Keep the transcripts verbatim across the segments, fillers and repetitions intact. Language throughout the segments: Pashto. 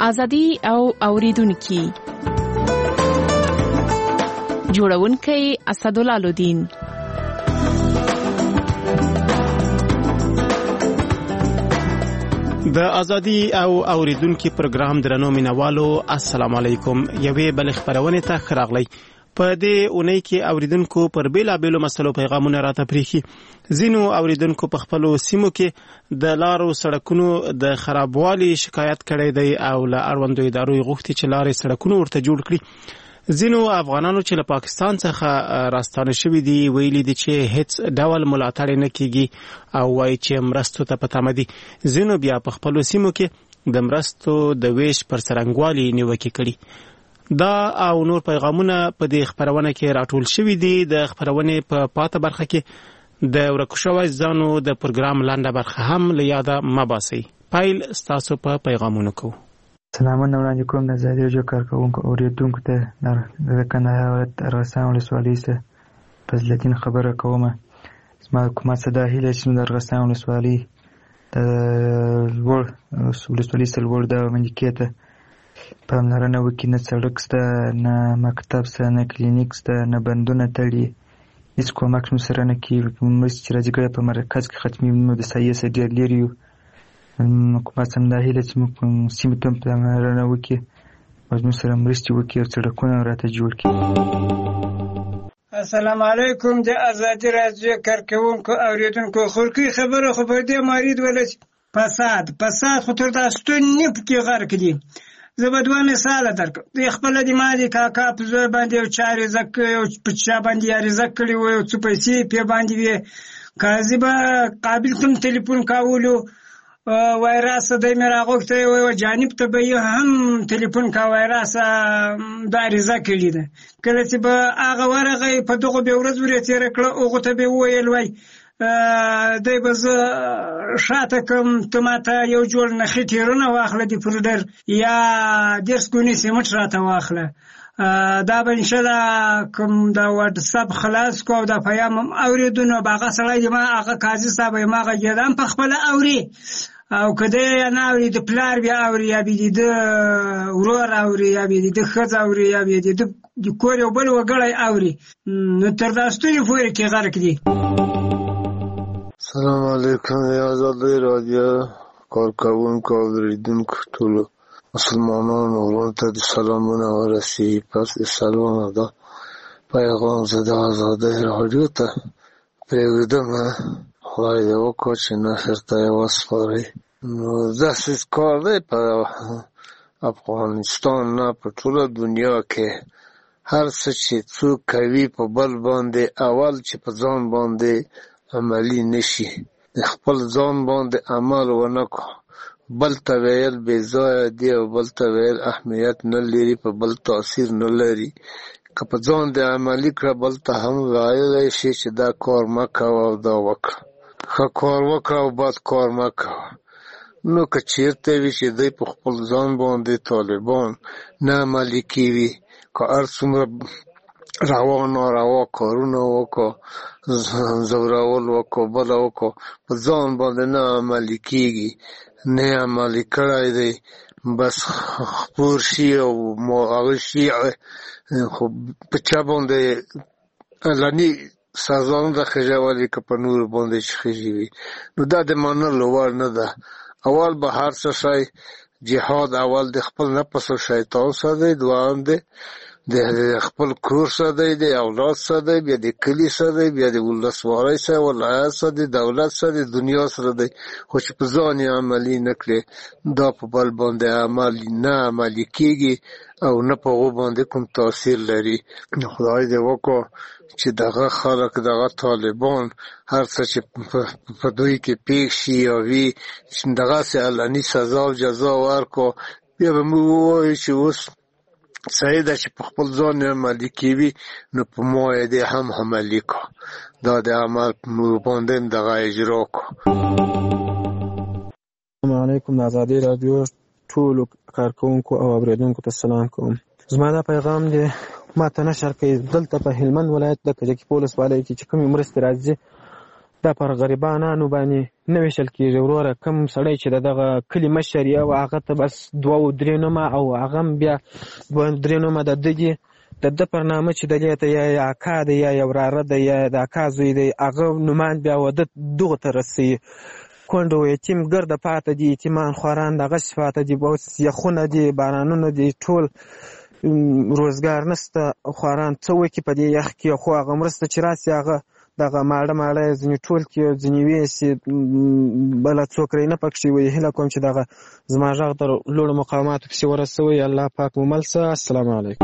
ازادي او اوریدونکو جوړونکی اسدالله لودین. د ازادي او اوریدونکو پروګرام درنو مینوالو السلام علیکم. یوې بل خبرونه ته خراغلی. په دې اونۍ کې اوریدونکو پر بیلا بیلو مسلو پیغامونه راته پریخي. زینو اوریدونکو په خپل سیمو کې د لارو سړکونو د خرابوالي شکایت کړي دی او له اړوندو ادارو غوښتي چې لارې سړکونو ورته جوړ کړي. زینو افغانانو چې له پاکستان څخه راستانه شوي دي ویلي دي چې هیڅ ډول ملاتړ نه کیږي او وایي چې مرستو ته په تمه دي. زینو بیا په خپل سیمو کې د مرستو د ویش پر څرنګوالي نیوکه کړي. دا او نور پیغامونه په دې خبرونه کې راټول شوي دي. د خبرونه په پاته برخه کې د ورکوشوي ځانو د پروګرام لاندې برخه هم له یاده مباسي. پایل ستاسو په پیغامونو کو. سلامونه وړاندې کوم د ازادي رادیو کارکونکو اوریدونکو ته د کندهار ولایت ارغستان ولسوالۍ څخه فضلالدین خبره کوم. زما کومه صدا هیله چې د ارغستان ولسوالۍ د لوړ ولسوالۍ سره لوړ د منځکې ته پاملرنه وکړي. نه سړک شته، نه مکتب شته، نه کلینیک شته، نه بندونه تړي، هېڅ کومک موږ سره نه کوي. مرستې چې راځي ګویا په مرکز کې ختمي، نو د سایې څخه ډېر لرې یو. حکومت هم دا هیله چې موږ سیمې ته پاملرنه وکړي او زموږ سره مرستې وکړي او سړکونه راته جوړ کړي. السلام علیکم د ازادي رادیو کارکونکو اوریدونکو. خورکی خبره خو په دې مارید ولې فساد فساد خو تر تاسو نه پکې غرق دي. زه به دوه مثاله درکړم. د خپل د مالي کاکا په زوی باندې یو چارې زکه یو په چا باندې یاري زکړي و یو څه پیسې په باندې وي. قاضي به قابل کوم ټلیفون کاولو وایرس د میراغوخته یو جانب ته به هم ټلیفون کا وایرس د اړیزه کړي ده. کله چې به هغه ورغه په دغه به ورځ ورې تیر کړه او ته به ویل وای دای به زه شاته کوم ته ماته یو جوړ نخې تیرونه واخله دی پرودر یا درس کونی سیمټ راته واخله. دا به انشاءالله کوم دا واتساپ خلاص کو او دا پیام اوریدونو باغه سړی ما هغه قاضي صاحب ما هغه جدان په خپل اوري او کده نه اوري د پلار بیا اوري یا بي د ورور اوري یا بي د خځه اوري یا بي د کور یو بل وګړی اوري. نو تر داستوري فوري کې غرق دي. السلام علیکم یا ازادي رادیو کارکونکو اوریدونکو ټول مسلمانانو ورونو ته د سلامونه ورسي. پس د سلام دا پیغام زده ازادي رادیو ته پرېږدم. خدای دې وکړي چې نشر ته یې وسپاري. نو داسې کار دی په افغانستان نه په ټوله دنیا کې هر څه چې څوک کوي په بل باندې اول چې په ځان باندې عملی نشي د خپل ځان باندې عمل ونه کو بل ته ویل بې ځایه دي او بل ته ویل اهمیت نه لري، په بل تاثیر نه لري. که په ځان د عملي کړه بل ته هم ویلی شي چې دا کار مه کوه او دا وکړه، ښه کار وکړه او بد کار مه کوه. نو که چېرته وي چې دوی په خپل ځان باندې طالبان نه عملي کوي، که هر څومره روا ناروا کارونه وکړه، زورول وکړه، بله وکړه، په ځان باندې نه عملي کېږي، نه عملي کړی دی، بس خپور شي او هغه شي خو په چا باندې علني سزا نه ده خېژولې که په نورو باندې چې خېژي وي. نو دا د منلو وړ نه ده. اول به هر څه شی جهاد اول د خپل نفس او شیطان سره دی، دوهم دی د خپل کور سره دی، د اولاد سره دی، بیا د کلي سره دی، بیا د ولسوالۍ سره، ولایت سره دی، دولت سره دی، دنیا سره دی. خو چې په ځان یې عملي نه کړې دا په بل باندې عمل نه عملي کېږي او نه په هغو باندې کوم تاثیر لري. خدای دې وکړه چې دغه خلک دغه طالبان هر څه چې په دوی کې پیښ شي یا وي دغسې علني سزا او جزا ورکړو، بیا به موږ ووایو چې اوس صحیح ده چې په خپل ځان عملي کوي، نو په ما یې دې هم عملي کړه، دا د عمل په موږ باندې هم دغه اجرا کړه. السلام علیکم. د ازادي راډیو ټولو کارکوونکو او اورېدونکو ته سلام کوم. زما دا پیغام دی ما ته نشر کوي. دلته په هلمند ولایت د کجکي په ولسوالۍ کې چې کومې مرستې راځي دا پر غریبانو باندې نه ویشل کېږي. وروره کوم سړی چې د دغه کلي مشر یې او هغه ته بس دوه او درې نومه او هغه هم بیا دوه درې نومه د ده دي، د ده پر نامه چې د دې ته یا اکا دی یا یو وراره دی یا د اکا زوی دی، هغه نومان بیا واده دغو ته رسوي. کونډه و یتیم ګرده پاته دي، یتیمان خواران دغسې پاته دي، اوس یخونه دي، بارانونه دي، ټول روزګار نشته. خواران څه وکړي په دې یخ کې؟ خو هغه مرسته چې راسي هغه دغه ماړه ماړه یې ځینې ټول کړي، ځینې ویسي، بله څوک رې نه پکښې وي. هیله کوم چې دغه زما غږ د لوړو مقاماتو پسې ورسوئ. الله پاک مو مل شه. السلام علیکم.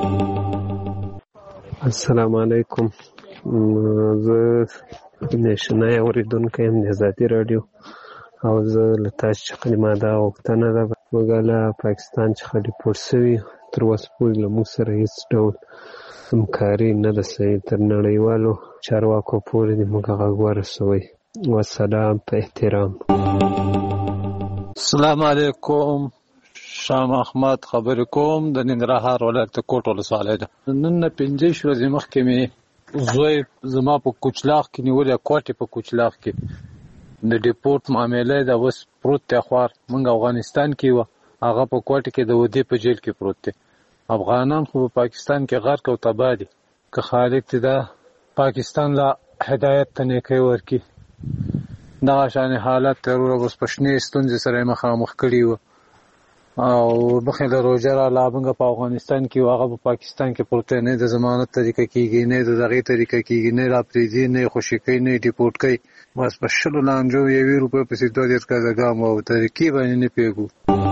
السلام علیکم. زه نشنای اورېدونکی یم د ازادي راډیو، او زه له تاسو څخه زما دا غوښتنه ده، موږ له پاکستان څخه ډیپورټ سوي تر اوسه پورې له موږ سره هېڅ ډول همکاري نه ده سوې. تر نړیوالو چارواکو پورې دې موږ غږ ورسوئ. والسلام، په احترام. السلام علیکم. شاه محمد خبرې کوم د ننګرهار ولایت کوټ ولسوالۍ ده. نن نه پنځه شپې ورځې مخکې مې زوی زما په کوچلاغ کې نیولې، کوټې په کوچلاغ کې د ډیپورټ معامله ده، اوس پروت دی خوار. موږ افغانستان کې وه، هغه په کوټې کې د ودې په جیل کې پروت دی. افغانان خو په پاکستان کې غرق او تباه دي. که خالق دې دا پاکستان لا هدایت ته نیکۍ ورکړي. دغه شانې حالت تروره اوس په شنې ستونزې سره یې مخامخ کړي وو، او مخکې له روژه راله موږ په افغانستان کې وو، هغه په پاکستان کې پروت دی. نه د ضمانت طریقه کېږي، نه د دغې طریقه کېږي، نه راپرېږدي، نه یې خوشي کوي، نه یې ډیپورټ کوي. بس په شلو لانجو یوې روپۍ پسې دوه دېرش ګزه ګام او طریقې باندې نه پوهېږو.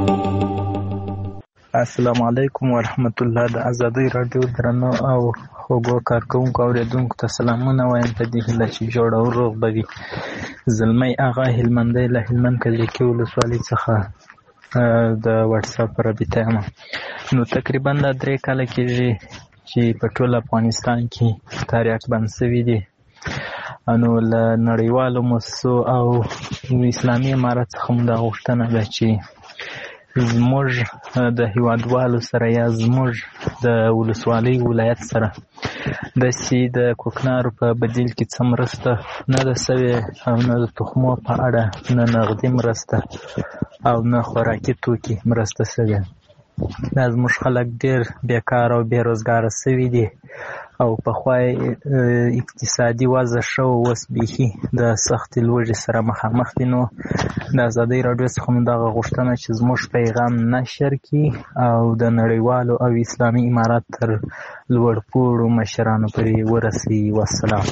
السلام علیکم ورحمت الله. د ازادۍ راډیو درنو او خوږو کارکوونکو اورېدونکو ته سلامونه وایم په دې هیله چې جوړ او روغ به وي. زلمی اغا هلمندی له هلمند کجکي ولسوالۍ څخه د واتساپ په رابطه یم. نو تقریبا دا درې کاله کېږي چې په ټول افغانستان کې تاریخ بند سوي دي. نو له نړیوالو مؤسسو او اسلامي امارت څخه مو دا غوښتنه ده چې زموږ د هیوادوالو سره یا زموږ د ولسوالۍ ولایت سره داسې د کوکنارو په بدیل کې څه مرسته نه ده سوې، او نه د تخمو په اړه، نه نغدي مرسته او نه خوراکي توکي مرسته سوې. دا زموږ خلک ډېر بیکار او بېروزګاره سوي دي، او پخوا اقتصادي وضع ښه و، اوس بیخي د سختې لوږې سره مخامخ دي. نو د ازادۍ راډیو څخه مو دغه غوښتنه چې زموږ پیغام نشر کړي او د نړیوالو او اسلامي امارات تر لوړپوړو مشرانو پورې ورسوي. والسلام.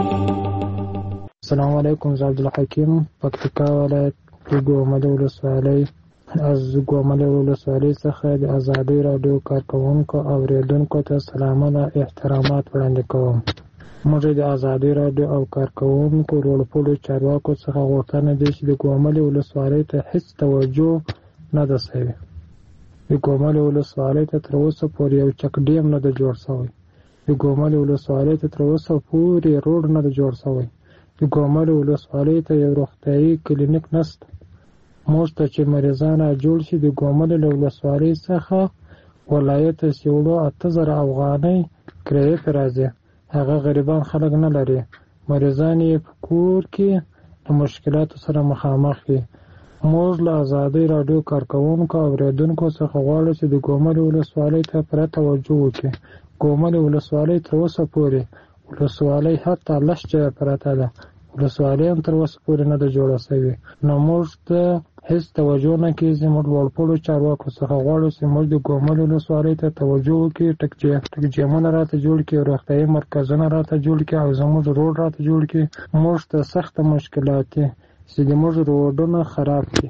السلام علیکم. زه عبدالحکیم، پکتیکا ولایت ګومل ولسوالۍ از ګومل ولسوالۍ څخه د ازادۍ راډیو کارکوونکو او اورېدونکو ته سلامونه احترامات وړاندې کوم. موږ د ازادۍ راډیو او کارکوونکو لوړپوړو چارواکو څخه غوښتنه ده چې د ګومل ولسوالۍ ته هېڅ توجه نه ده سوې. د ګومل ولسوالۍ ته تر اوسه پورې یو چک ډیم نه ده جوړ سوی. د ګومل ولسوالۍ ته تر اوسه پورې روډ نه ده جوړ سوی. د ګومل ولسوالۍ ته یو روغتیايي کلینیک نشته. موږ ته چې مریضان جوړ شي د ګومل له ولسوالۍ څخه ولایت ته سیوړو اته زره افغانۍ کرایې پرې راځي. هغه غریبان خلک نه لري. مریضان یې په کور کې د مشکلاتو سره مخامخ وي. موږ له ازادۍ راډیو کارکوونکو او اورېدونکو څخه غواړو چې د ګومل ولسوالۍ ته پوره توجه وکړي. ګومل ولسوالۍ تر اوسه پورې ولسوالۍ حتی لس جایه پرته ده. ولسوالۍ هم تر اوسه پورې نه ده جوړه سوې. نو موږ ته هېڅ توجه نه کېږي. موږ لوړپوړو چارواکو څخه غواړو چې موږ د ګومل ولسوالۍ ته توجه وکړي، ټکجیمونه راته جوړ کړي، روغتیايي مرکزونه راته جوړ کړي او زموږ روډ راته جوړ کړي. موږ ته سخته مشکلات دي چې زموږ روډونه خراب دي.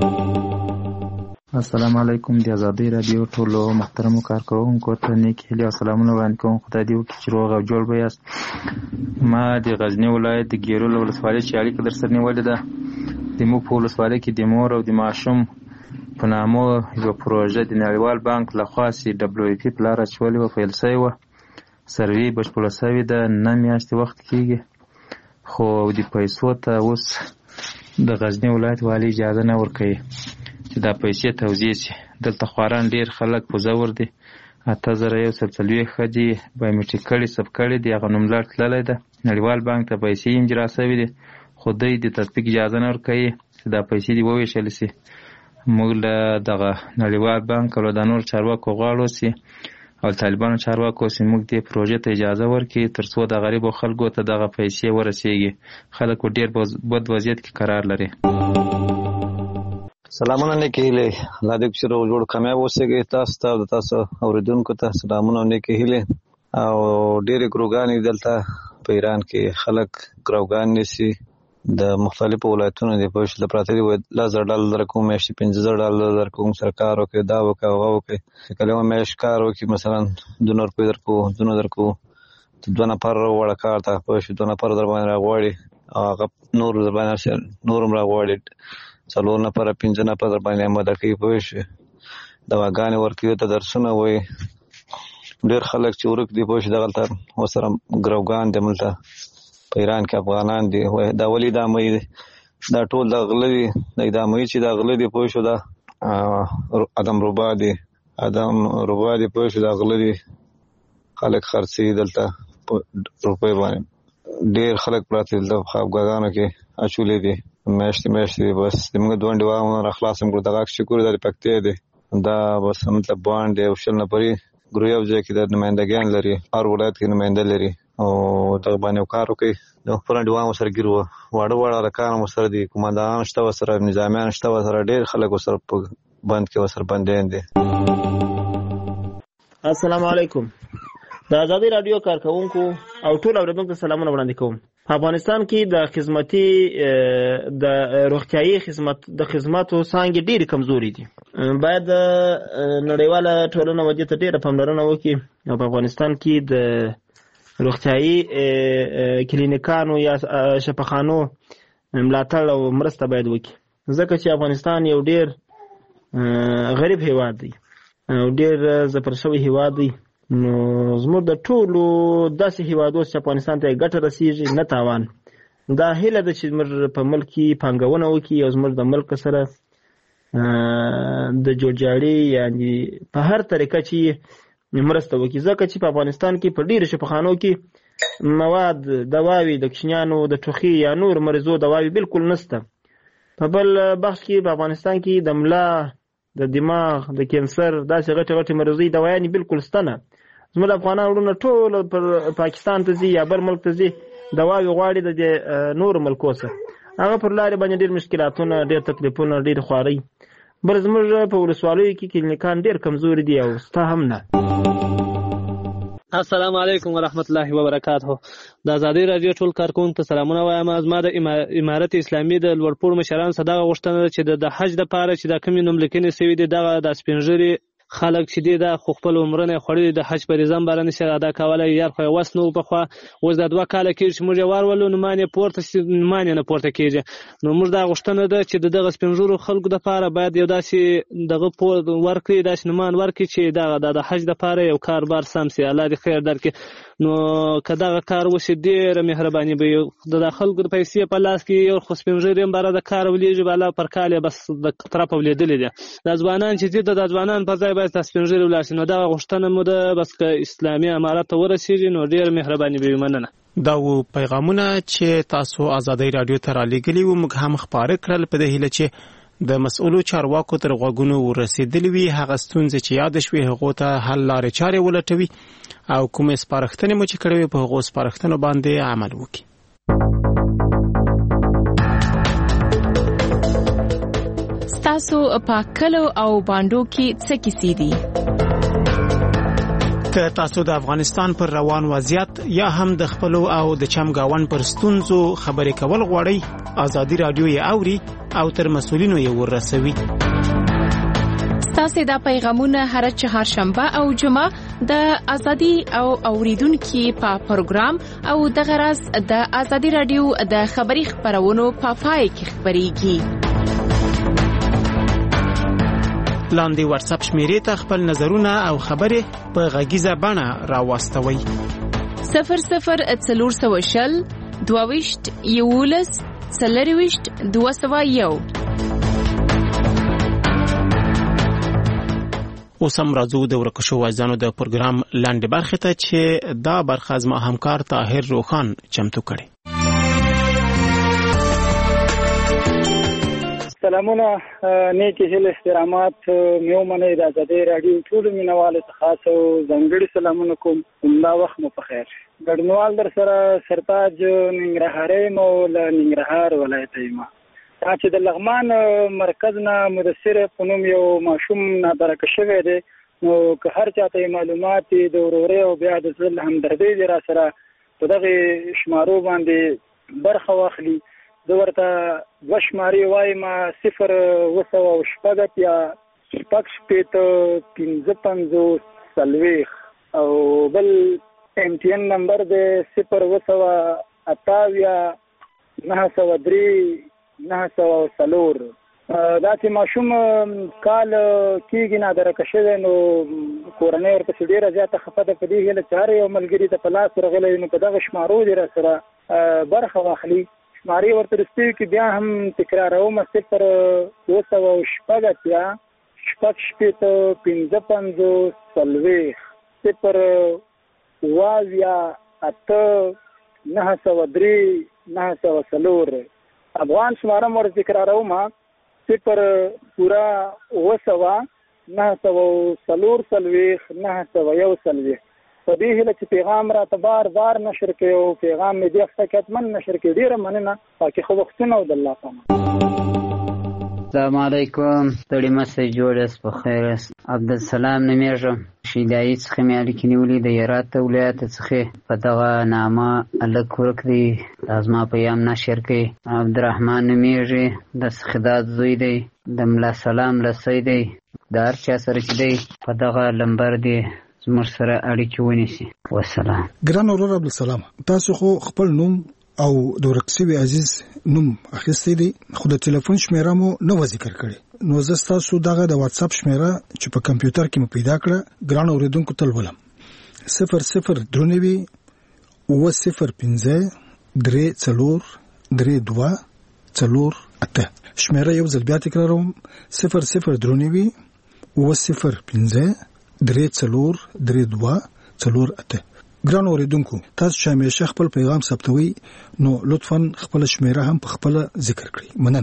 السلام علیکم. د ازادۍ راډیو ټولو محترمو کارکوونکو ته نیک هیلې او سلامونه وړاندې کوم. خدای دې وکړي چې روغ او جوړ به یاست. ما د غزني ولایت د ګیرول ولسوالۍ چې اړیکه در سره نیولې ده، د موږ په ولسوالۍ کې د مور او د ماشوم په نامو یوه پروژه د نړیوال بانک لخوا چې ډبلیو ای پي په لاره اچولې وه، پیل سوې وه. سروې بشپړه سوې ده، نه میاشتې وخت کېږي، خو د پیسو ته اوس د غزني ولایت والي اجازه نه ورکوي چې دا پیسې توزیع شي. دلته خواران ډېر خلک په زور دي. اته زره یو سل څلوېښت ښځې بایومټریک کړي، ثبت کړي دي، هغه نوملړ تللی ده. نړیوال بانک ته پیسې انجرا شوي دي خو دوی د تطبیق اجازه نه ورکوي چې دا پیسې دې وویشل شي. موږ له دغه نړیوال بانک او د نور چارواکو غواړو چې او طالبانو چارواکو چې موږ دې پروژې ته اجازه ورکړي تر څو د غریبو خلکو ته دغه پیسې ورسیږي. خلک ډېر بد وضعیت کې قرار لري. سلامونه نیکې هیلې، الله دې چې روغ جوړ کامیاب اوسئ. تاسو ته د تاسو اوریدونکو ته سلامونه او نیکې هیلې. او ډېرې ګروګانې دلته په ایران کې خلک ګروګان نیسي د مختلفو ولایتونو دي په شله پراته دي. لس زره ډالر درکوم، میاشتې پنځه زره ډالر درکوم، سره کار وکړئ، دا وکړئ هغه وکړئ. کله یوه میاشت کار وکړي مثلا دوه روپۍ درکو دوه درکو دوه نفر راغواړه کار ته پوه شوې، دوه نفر در باندې راغواړي او هغه نور در باندې نور هم راغواړي، څلور نفره پنځه نفر در باندې اماده کوي پوه شوې. دواګانې ورکوي ته درسونه وایي. ډېر خلک چې ورک دي پوه شوې دغلته ورسره ګروګان دي ملته په ایران کې افغانان دي. دا ولې دا مې دي دا ټول د غله دي دا مې چې دا غله دي پوه شو دا ادم ربا دي ادم ربا دي پوه شو دا غله دي. خلک خرڅي دلته روپۍ باندې ډېر خلک پراته دلته په خوابګاهانو کې اچولې دي میاشتې میاشتې دي. بس زموږ دونډې واه را خلاص هم کړو. دغه شکر دا د پکتیا دی دا بس مطلب باند دی او شل نفرې ګروپ یو ځای کې د نمایندګان لري، هر ولایت کې نماینده لري او دغه باندې کار وکړي. د خپل ډیوان سره ګیرو واړه واړه رکان سره دي، قومندان شته سره، نظامیان شته سره، ډېر خلک سره په بند کې سره بندیان دي. السلام علیکم. د آزادی رادیو کارکونکو او ټول اوریدونکو سلامونه وړاندې کوم. په افغانستان کې د خدماتي د روغتیايي خدمت د خدماتو څانګې ډېرې کمزوري دي. باید نړیواله ټولنه ودې ته ډېره پاملرنه وکړي او په افغانستان کې د روغتیايي کلینیکانو یا شفاخانو ملاتړ او مرسته باید وکړي، ځکه چې افغانستان یو ډېر غریب هیواد دی او ډېر ځپل شوی هیواد دی. نو زموږ د ټولو داسې هیوادو چې افغانستان ته ګټه رسیږي نه تاوان. دا هیله ده چې زموږ په ملک کې پانګونه وکړي او زموږ د ملک سره د جوړجاړي یعنې په هر طریقه چې مرسته وکړي، ځکه چې په افغانستان کې په ډېرو شفاخانو کې مواد دواوې د کوچنیانو د ټوخي یا نور مریضو دواوې بالکل نشته. په بل بخش کې په افغانستان کې د ملا د دماغ د کینسر داسې غټې غټې مریضۍ دوايانې بالکل شته نه. زموږ افغانان وروڼه ټول پاکستان ته ځي یا بل ملک ته ځي دواوې غواړي د نورو ملکو څخه، هغه پر لارې باندې ډېر مشکلاتونه، ډېر تکلیفونه، ډېر خوارۍ. بل زموږ په ولسوالیو کې کلینیکان ډېر کمزوري دي او ستا هم نه. السلام علیکم ورحمت الله وبرکاته. د آزادی رادیو ټول کارکونکو ته سلامونه وایم. زما د امارت اسلامي د لوړپوړو مشرانو څخه دغه غوښتنه ده چې د حج دپاره چې دا کومې نوملیکنې سوي دي دغه د سپین ږیري خلک چې دي دا خو خپل عمرونه یې خوړلي د حج فریضه باره نشي ادا کولی. یار خو یې وس نه و پخوا، اوس دا دوه کاله کېږي چې موږ یې وارولو نومان یې پورته نومان یې نه پورته کېږي. نو موږ دا غوښتنه ده چې د دغه سپین ږیرو خلکو دپاره باید یو داسې دغه پور ورکړي، داسې نومان ورکړي چې دغه د حج دپاره یو کاربار سم سي. الله دې خیر درکړي. نو که دغه کار وشي ډېره مهرباني به وي. د خلکو د پیسې په لاس کې یو خو سپین ږیري هم باره د کار ولیږي به الله پر کال یې بس د طرفه ولیدلې دي. دا ځوانان چې دي د ځوانان پر ځای باید سپین ږیري ولاړ شي. نو دغه غوښتنه مو ده بس که اسلامي امارت ته ورسېږي نو ډېره مهرباني به وي. مننه. دا و پیغامونه چې تاسو آزادۍ راډیو ته رالیږلي وو، موږ هم خپاره کړل په دې هیله چې د مسؤلو چارواکو تر غوږونو ورسېدلې وي. هغه ستونزې چې یاد شوې هغو ته حل لارې چارې ولټوي او کومې سپارښتنې مو چې کړې وي په هغو سپارښتنو باندې عمل وکړي. ستاسو په کلو او باندو کې څه کیسې دي؟ که تاسو د افغانستان پر روان وضعیت یا هم د خپلو او د چمګاون پر ستونزو خبرې کول غواړئ، آزادي رادیو یې اوري او تر مسؤلینو یې ورسوي. ستاسو دا پیغامونه هر چهارشنبه او جمعه د آزادي او اوریدونکو په پروګرام او د غرض د آزادي رادیو د خبري خبرونو په پای کې خبريږي. لاندې واتس اپ شمیرې ته خپل نظرونه او خبرې په غږیزه بڼه راوستوئ. صفر صفر څلور سوه شل دوه ویشت یولس څلرویشت دوه سوه یو. اوس هم راځو د ورکو شوو عزیزانو د پروګرام لاندې برخه ته چې دا برخه زما همکار طاهر روخان چمتو کړي. سلامونه، نیکی هیله احترامات میو منې د آزادۍ راډیو ټول مینوالو ته خاص او ځانګړي سلامونه کوم. دا وخت مو په خیر. ګډونوال در سره سرتاج ننګرهاري مو له ننګرهار ولایت یم. دا چې د لغمان مرکز نه مدثر په نوم یو ماشوم نادرکه شوی دی، نو که هر چاته معلومات د ورورۍ او بیا د زړه همدردۍ دی را سره په دغه شمارو باندې برخه واخلي. زه ورته دوه شمارې وایم، صفر اوه سوه شپږ اتیا شپږ شپېته پنځه پنځوس څلوېښت او بل ایم ټي ان نمبر دی صفر اوه سوه اته اویا نهه سوه درې نهه سوه څلور. دا چې ماشوم کال کېږي نادرکه شوی، نو کورنۍ ورپسې ډېره زیاته خفه ده. په دې هیله چې هر یو ملګري ته په لاس ورغلی نو په دغه شمارو دې را سره برخه واخلي. شمارې ورته رسېږي کې بیا هم تکراروم، صفر اوه سوه شپږ اتیا شپږ شپېته پنځه پنځوس څلوېښت صفر اوه اویا اته نهه سوه درې نهه سوه څلور. افغان شماره مو ورته تکراروم، صفر پوره اوه سوه نهه سوه څلور څلوېښت نهه سوه یو څلوېښت. په دې هیله چې پیغام راته بار بار نشر کړي او پیغام مې دې هفته کې حتمن نشر کړي. ډېره مننه، پاکې ښه وختونه او د الله پامان. السلام علیکم، ستړي مسئ جوړ یاست، په خیر یاست. عبدالسلام نومیږم، شیدایي څخه مې اړیکې نیولې د هرات ولایت څخه. په دغه نامه هلک ورک دی، دا زما پیام نشر کړي. عبدالرحمن نومیږي، د سخداد زوی دی، د ملا سلام لسی دی. د هر چا سره چې دی په دغه لمبر دی زموږ سره اړیکې ونیسي. وسلام. ګران ورور عبدالسلام، تاسو خو خپل نوم او د ورک شوي عزیز نوم اخیستی دی، خو د تلیفون شمیره مو نه و ذکر کړی. نو زه ستاسو دغه د واتساپ شمیره چې په کمپیوټر کې مو پیدا کړه ګران اورېدونکو ته لولم. صفر صفر درې نوي اوه صفر پنځه درې څلور درې دوه څلور اته. شمیره یو ځل بیا تکراروم، صفر صفر درې نوي اوه صفر پنځه درې څلور درې دوه څلور اته. ګران اوریدونکو، تاسو چې همیشه خپل پیغام ثبتوي نو لطفاً خپل شمیره هم په خپل ذکر کړئ. مننه.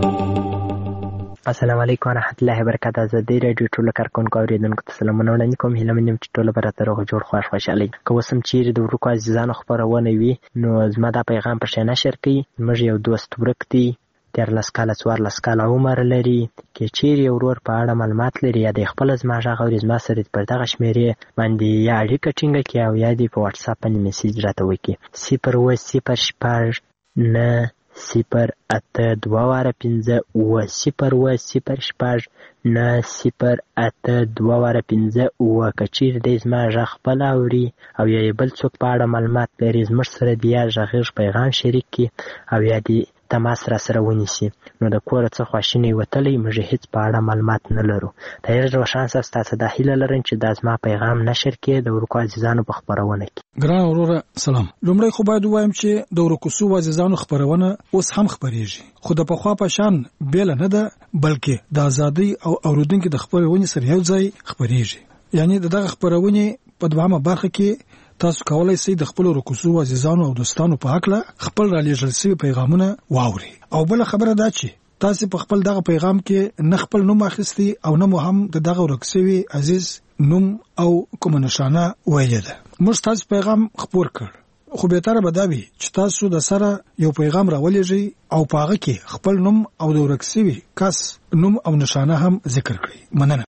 السلام علیکم ورحمۃ اللہ وبرکاتہ. آزادۍ راډیو ټولو کارکونکو اوریدونکو ته سلامونه وړاندې کوم. هیله مند یم چې ټوله به راته روغ جوړ خوښ خوشحاله وي. که اوس هم چیرې د ورکو عزیزانو خپرونه وي نو زما دا پیغام په شی نشر کړئ. زموږ یو دوست ورک دی، دیارلس کاله څوارلس کاله عمر لري. که چیرې یو ورور په اړه معلومات لري یا د خپل زما غږ اوري، زما سره پر دغه شمیرې باندې یا اړیکه ټینګه کړي او یا دې په واتساپ باندې میسیج راته وکړي. صفر اوه صفر شپږ نه صفر اته دوه واره پنځه اوه صفر اوه صفر شپږ نه صفر اته دوه واره پنځه اوه. که چیرې دی زما غږ خپل اوري او یا بل څوک په اړه معلومات لري، زموږ سره د یا غږیز پیغام شریک کړي او یا دې تماس را سره ونیسي. نو د کوره څه خواشینی وتلی، موږ هیڅ په اړه معلومات نه لرو. طاهر روشان صاحب، تاسو دا هیله لرم چې دا زما پیغام نشر کړي د ورکو عزیزانو په خپرونه کې. ګران وروره سلام. لومړی خو باید ووایم چې د ورکو شوو عزیزانو خپرونه اوس هم خپریږي، خو د پخوا په شان بیل نه ده، بلکې د ازادۍ او اوریدونکو د خپرونې سره یو ځای خپریږي. یعنی دغه خپرونه په دوامه برخه کې تاسو کولای شئ د خپل رکوسو عزیزانو او دوستانو په حق له خپل را لېږل شوي پیغامونه واوري. او بل خبره دا چې تاسو په خپل دغه پیغام کې نه خپل نوم اخیستی او نه مو هم د دغه ورک شوي عزیز نوم او کوم نشانه ویلې ده. موږ تاسو پیغام خپور کړ، خو به تر به دا وي چې تاسو د سره یو پیغام راولېږئ او په هغه کې خپل نوم او د ورک شوي کس نوم او نشانه هم ذکر کړئ. مننه.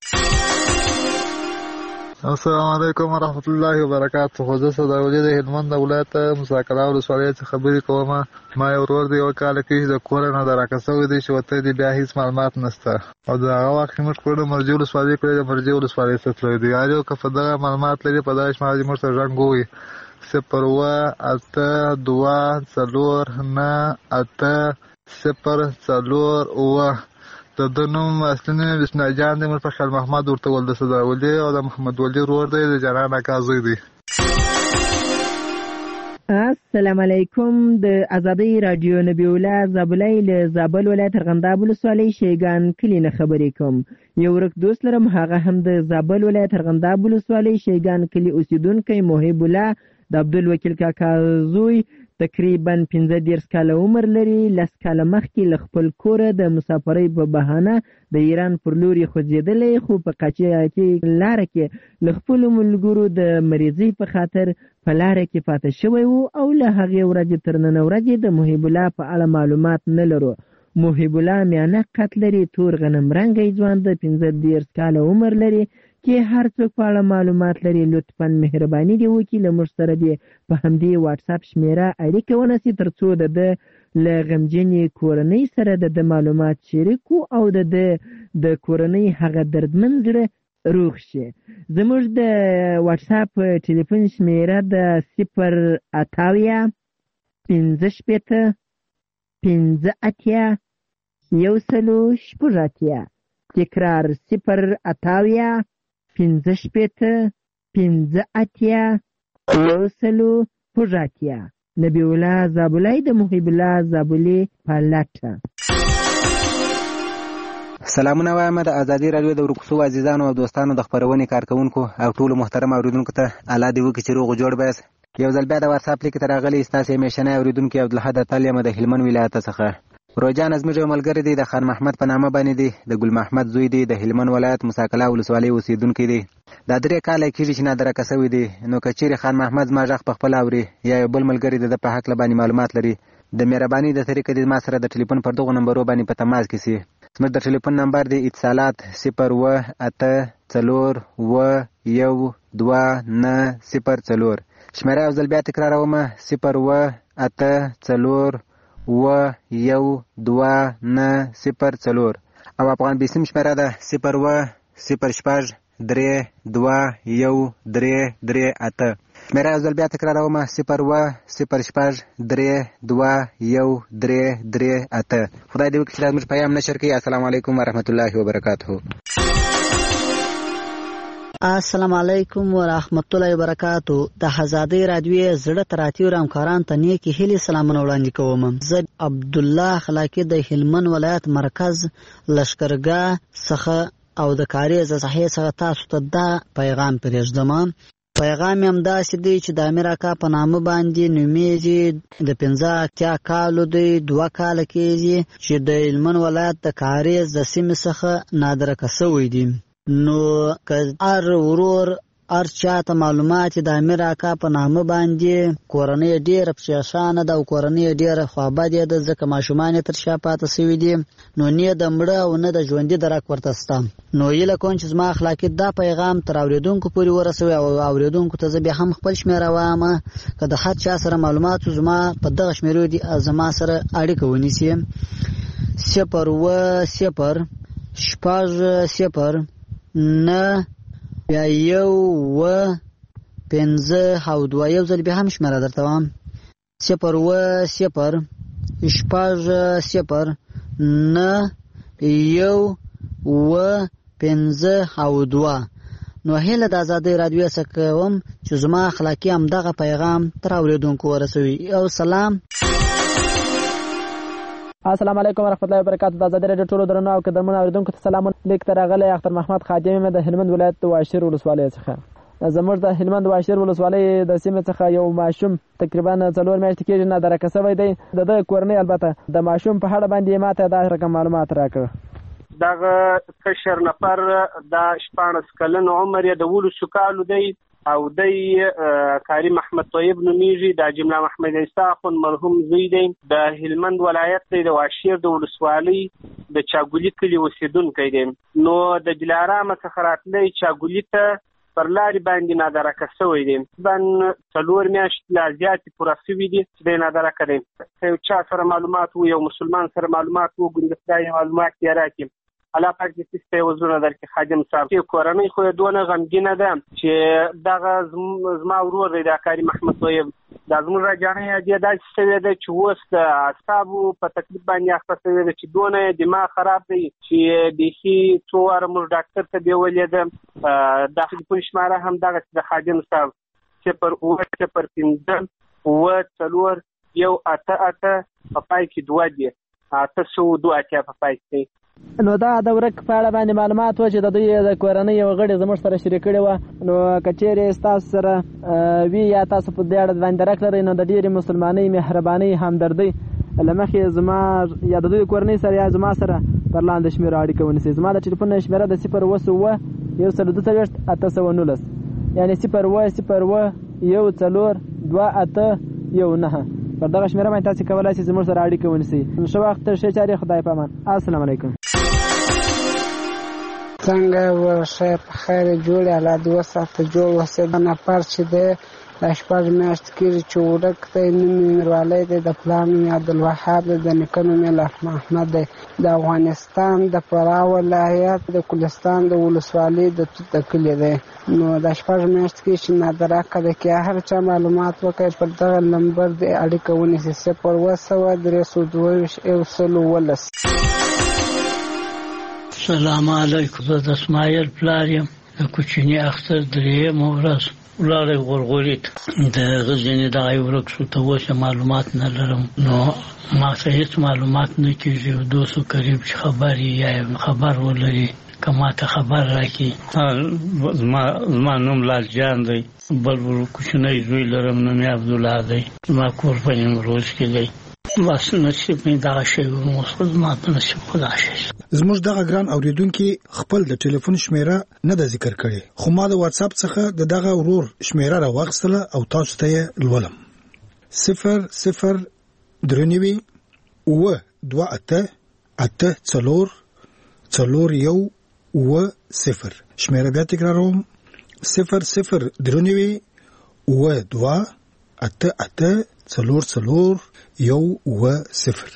السلام علیکم ورحمۃ اللہ وبرکاتہ. خو زه صداولي د هلمند ولایت مساکله ولسوالۍ څخه خبرې کوم. ما یو ورور دی یو کال کې د کور نه دراکه سوی دی چې وته دی بیا هیڅ معلومات نشته او د هغه وخت موږ کور د مرجع ولسوالۍ کړی د مرجع ولسوالۍ څخه دی. یارو که په دغه معلومات لري په داش ما دې موږ سره رنګوي. صفر اوه اته دوه څلور نه اته صفر څلور اوه. د د نوم اصلي نوم بسم الله جان دی، موږ په خیال محمد ورته ول د صداولي او د محمد ولي ورور دی، د جنان اکا زوی دی. السلام علیکم. د ازادۍ رادیو نبی الله زابلای له زابل ولایت ارغنداب ولسوالۍ شیګان کلی نه خبرې کوم. یو ورک دوست لرم، هغه هم د زابل ولایت ارغنداب ولسوالۍ شیګان کلی اوسیدونکی محب الله د عبدالوکیل کاکا زوی، تقریبا پنځه دېرش کاله عمر لري. لس کاله مخکې له خپل کوره د مسافرۍ په بهانه د ایران پر لور یې خوځېدلی، خو په قاچاقي لاره کې له خپلو ملګرو د مریضۍ په خاطر په لاره کې پاتې شوی و او له هغې ورځې تر نن ورځې د محب الله په اړه معلومات نه لرو. محب الله میانه قد لري، تور غنم رنګی ځوان د پنځه دېرش کاله عمر لري. کې هر څوک په اړه معلومات لري، لطفا مهرباني دې وکړي له موږ سره دې په همدې واتساپ شمیره اړیکه ونیسي تر څو د ده له غمجنې کورنۍ سره د ده معلومات شریک او د ده د کورنۍ هغه دردمن زړه روغ شي. زموږ د واتساپ ټلیفون شمیره د صفر اتاویا پنځه شپېته پنځه اتیا یو سلو شپږ اتیا. تکرار صفر اتاویا پنځه شپېته پنځه اتیا یو سلو شپږ اتیا. نبی الله زابلای د محب الله زابلي په لټه. سلامونه وایم د ازادي رادیو د ورکوسو عزیزانو او دوستانو د خپرونې کارکونکو او ټولو محترم اوریدونکو ته الله دې وکړي چې روغ جوړ بیاست. یو ځل بیا د واتساپ لیک ته راغلی ستاسې همیشنی اوریدونکی عبدالحد اتل یم د هلمند ولایت څخه. روجان زموږ یو ملګری دی، د خان محمد په نامه باندې دی، د ګل محمد زوی دی، د هلمند ولایت موسی ولسوالۍ اوسیدونکی دی. دا درې کاله کېږي چې نادرکه شوی دی. نو که چیرې خان محمد زما غږ پخپله اوري یا یو بل ملګری د ده په هکله باندې معلومات لري، د مهرباني د طریقې دې ما سره د ټلیفون پر دغو نمبرو باندې په تماس کې سي. زموږ د ټلیفون نمبر دی اتصالات صفر اوه اته څلور اوه یو دوه نه صفر څلور. شمېره یو ځل بیا تکراروم، صفر اوه اته څلور اوه یو دوه نه صفر څلور. او افغان بیسیم شمېره ده صفر اوه صفر شپږ درې دوه یو درې درې اته. شمېره یو ځل بیا تکراروم، صفر اوه صفر شپږ درې دوه یو درې درې اته. خدای دې وکړي چې دا زموږ پیام نشر کړي. السلام علیکم ورحمت الله وبرکاته. السلام علیکم ورحمت الله وبرکاتو. د ازادۍ رادیو زړه تراتیو همکاران ته نیکی هیلې سلامونه وړاندې کوم. زه عبدالله خلاقی د هلمند ولایت مرکز لشکرګاه څخه او د کاریز صحیح څخه تاسو ته دا پیغام پرېږدم. پیغام هم داسې دی چې د امیر اکا په نامه باندې نومیږي، د پنځه اتیا کالو دی، دوه کاله کېږي چې د هلمند ولایت د کاریز د سیمې څخه نادرکه شوی دی. نو که هر ورور هر چاته معلومات د امیر اکا په نامه باندې کورنۍ ډېره پریشانه ده او کورنۍ ډېره خوابدې ده، ځکه ماشومان یې تر شا پاته شوي دي، نو نه د مړه او نه د ژوندي درک ورته شته. نو هیله کوم چې زما اخلاقي دا پیغام تر اورېدونکو پورې ورسوي او اورېدونکو ته زه بیا هم خپل شمېره وایم، که د هر چا سره معلومات زما په دغه شمېرو دي زما سره اړیکه ونیسي. صفر اوه صفر شپږ صفر نه بیا یو اوه پنځه او دوه. یو ځل بیا هم شمېره درته وایم، صفر اوه صفر شپږ صفر نه یو اوه پنځه او دوه. نو هیله د ازادۍ رادیو څخه کوم چې زما اخلاقي همدغه پیغام تر اورېدونکو ورسوي. او سلام. السلام علیکم ورحمت الله وبرکاتو. د ازادۍ رادیو ټولو درنو او قدرمنو اوریدونکو ته سلام. لیک ته راغلی اختر محمد خادم یم د هلمند ولایت د واشیر ولسوالۍ څخه. زموږ د هلمند واشیر ولسوالۍ د سیمې څخه یو ماشوم تقریبا څلور میاشتې کېږي نادرکه شوی دی. د ده کورنۍ البته د ماشوم په اړه باندې ماته دا رقم معلومات راکړه. دغه کشر نفر د شپاړس کلن عمر یې د ولسو کالو دی او دی کاری محمد طیب نومیږي، د جمله محمد عیسی اخون مرحوم زوی دی، د هلمند ولایت دی، د واشیر د ولسوالۍ د چاګولي کلي اوسیدونکی دی. نو د دلارام څخه راتلی چاګولي ته پر لارې باندې نادرکه شوی دی. تقریبا څلور میاشتې لا زیاتې پوره شوي دي چې دی نادرکه دی. که یو چا سره معلومات و، یو مسلمان سره معلومات وګوري، د خدای معلومات یې راکړي. الله پاک دې سسته یو زړه درکړي خادم صاحب. کورنۍ خو یې دونه غمګینه ده چې دغه زما ورور دی د کاري محمد طیب، دا زموږ راجانۍ یې داسې شوې ده چې اوس د اعصابو په تکلیف باندې اخته شوې ده چې دونه یې دماغ خراب دی چې بیخي څو واره موږ ډاکټر ته بیولې ده. د ټلیفون شماره هم دغسې د خادم صاحب صفر اوه صفر پنځه اوه څلور یو اته اته په پای کې دوه دي اته سوه دوه اتیا په پای کې. نو دا د ورک په اړه باندې معلومات و چې د دوی د کورنۍ یو غړي زموږ سره شریک کړي وه. نو که چیرې ستاسو سره وي یا تاسو په دې اړه باندې درک لرئ نو د ډېرې مسلمانۍ مهربانۍ همدردۍ له مخې زما یا د دوی کورنۍ سره یا زما سره پر لاندې شمېره اړیکه ونیسئ. زما د ټلیفون شمېره د صفر اوه سوه یو سل دوه څلوېښت اته سوه نولس یعنې صفر اوه صفر اوه یو څلور دوه اته یو نهه. پر دغه شمېره باندې تاسې کولی شئ زموږ سره اړیکه ونیسئ. ښه وخت ښې چارې خدای په امان. السلام علیکم. څنګه ورشه په خیر جوړې الله دې وساته جوړ وسې. دا نفر چې دی دا شپږ میاشتې کېږي چې ورک دی. نوم یې میروالی دی، د پلار نوم یې عبدالوهاب دی، د نیکه نوم یې لطف محمد دی. د افغانستان د فراه ولایت د کلستان د ولسوالۍ د توته کلي دی. نو دا شپږ میاشتې کېږي چې نادره کده کې هر چا معلومات وکړي پر دغه نمبر دې اړیکه ونیسي صفر اوه سوه درې سوه دوه ویشت یو سل اوولس. السلام علیکم. زه د اسماعیل پلار یم. د کوچني اختر درېیمه ورځ ولاړی غورغوري ته د هغه ځینې دغه ورک شو. ته اوس معلومات نه لرم نو ما ته هېڅ معلومات نه کېږي. یو دوست قریب چې خبر یا خبر ولري که ما ته خبر راکړي. زما نوم لال جان دی. بل کوچنی زوی لرم نوم یې عبدالله دی. زما کور په نیمروز کې دی. بس نصیب مې دغه شی و. زما په نصیب خدا شي. زموږ دغه ګران اوریدونکي خپل د ټلیفون شمیره نه ده ذکر کړې، خو ما د واتس اپ څخه د دغه ورور شمیره راوغستله او تاسو ته یې لولم. صفر صفر درې نوي اوه دوه اته اته څلور څلور یو اوه صفر. شمیره بیا تکراروم. صفر صفر درې نوي اوه دوه اته اته څلور څلور یو اوه صفر.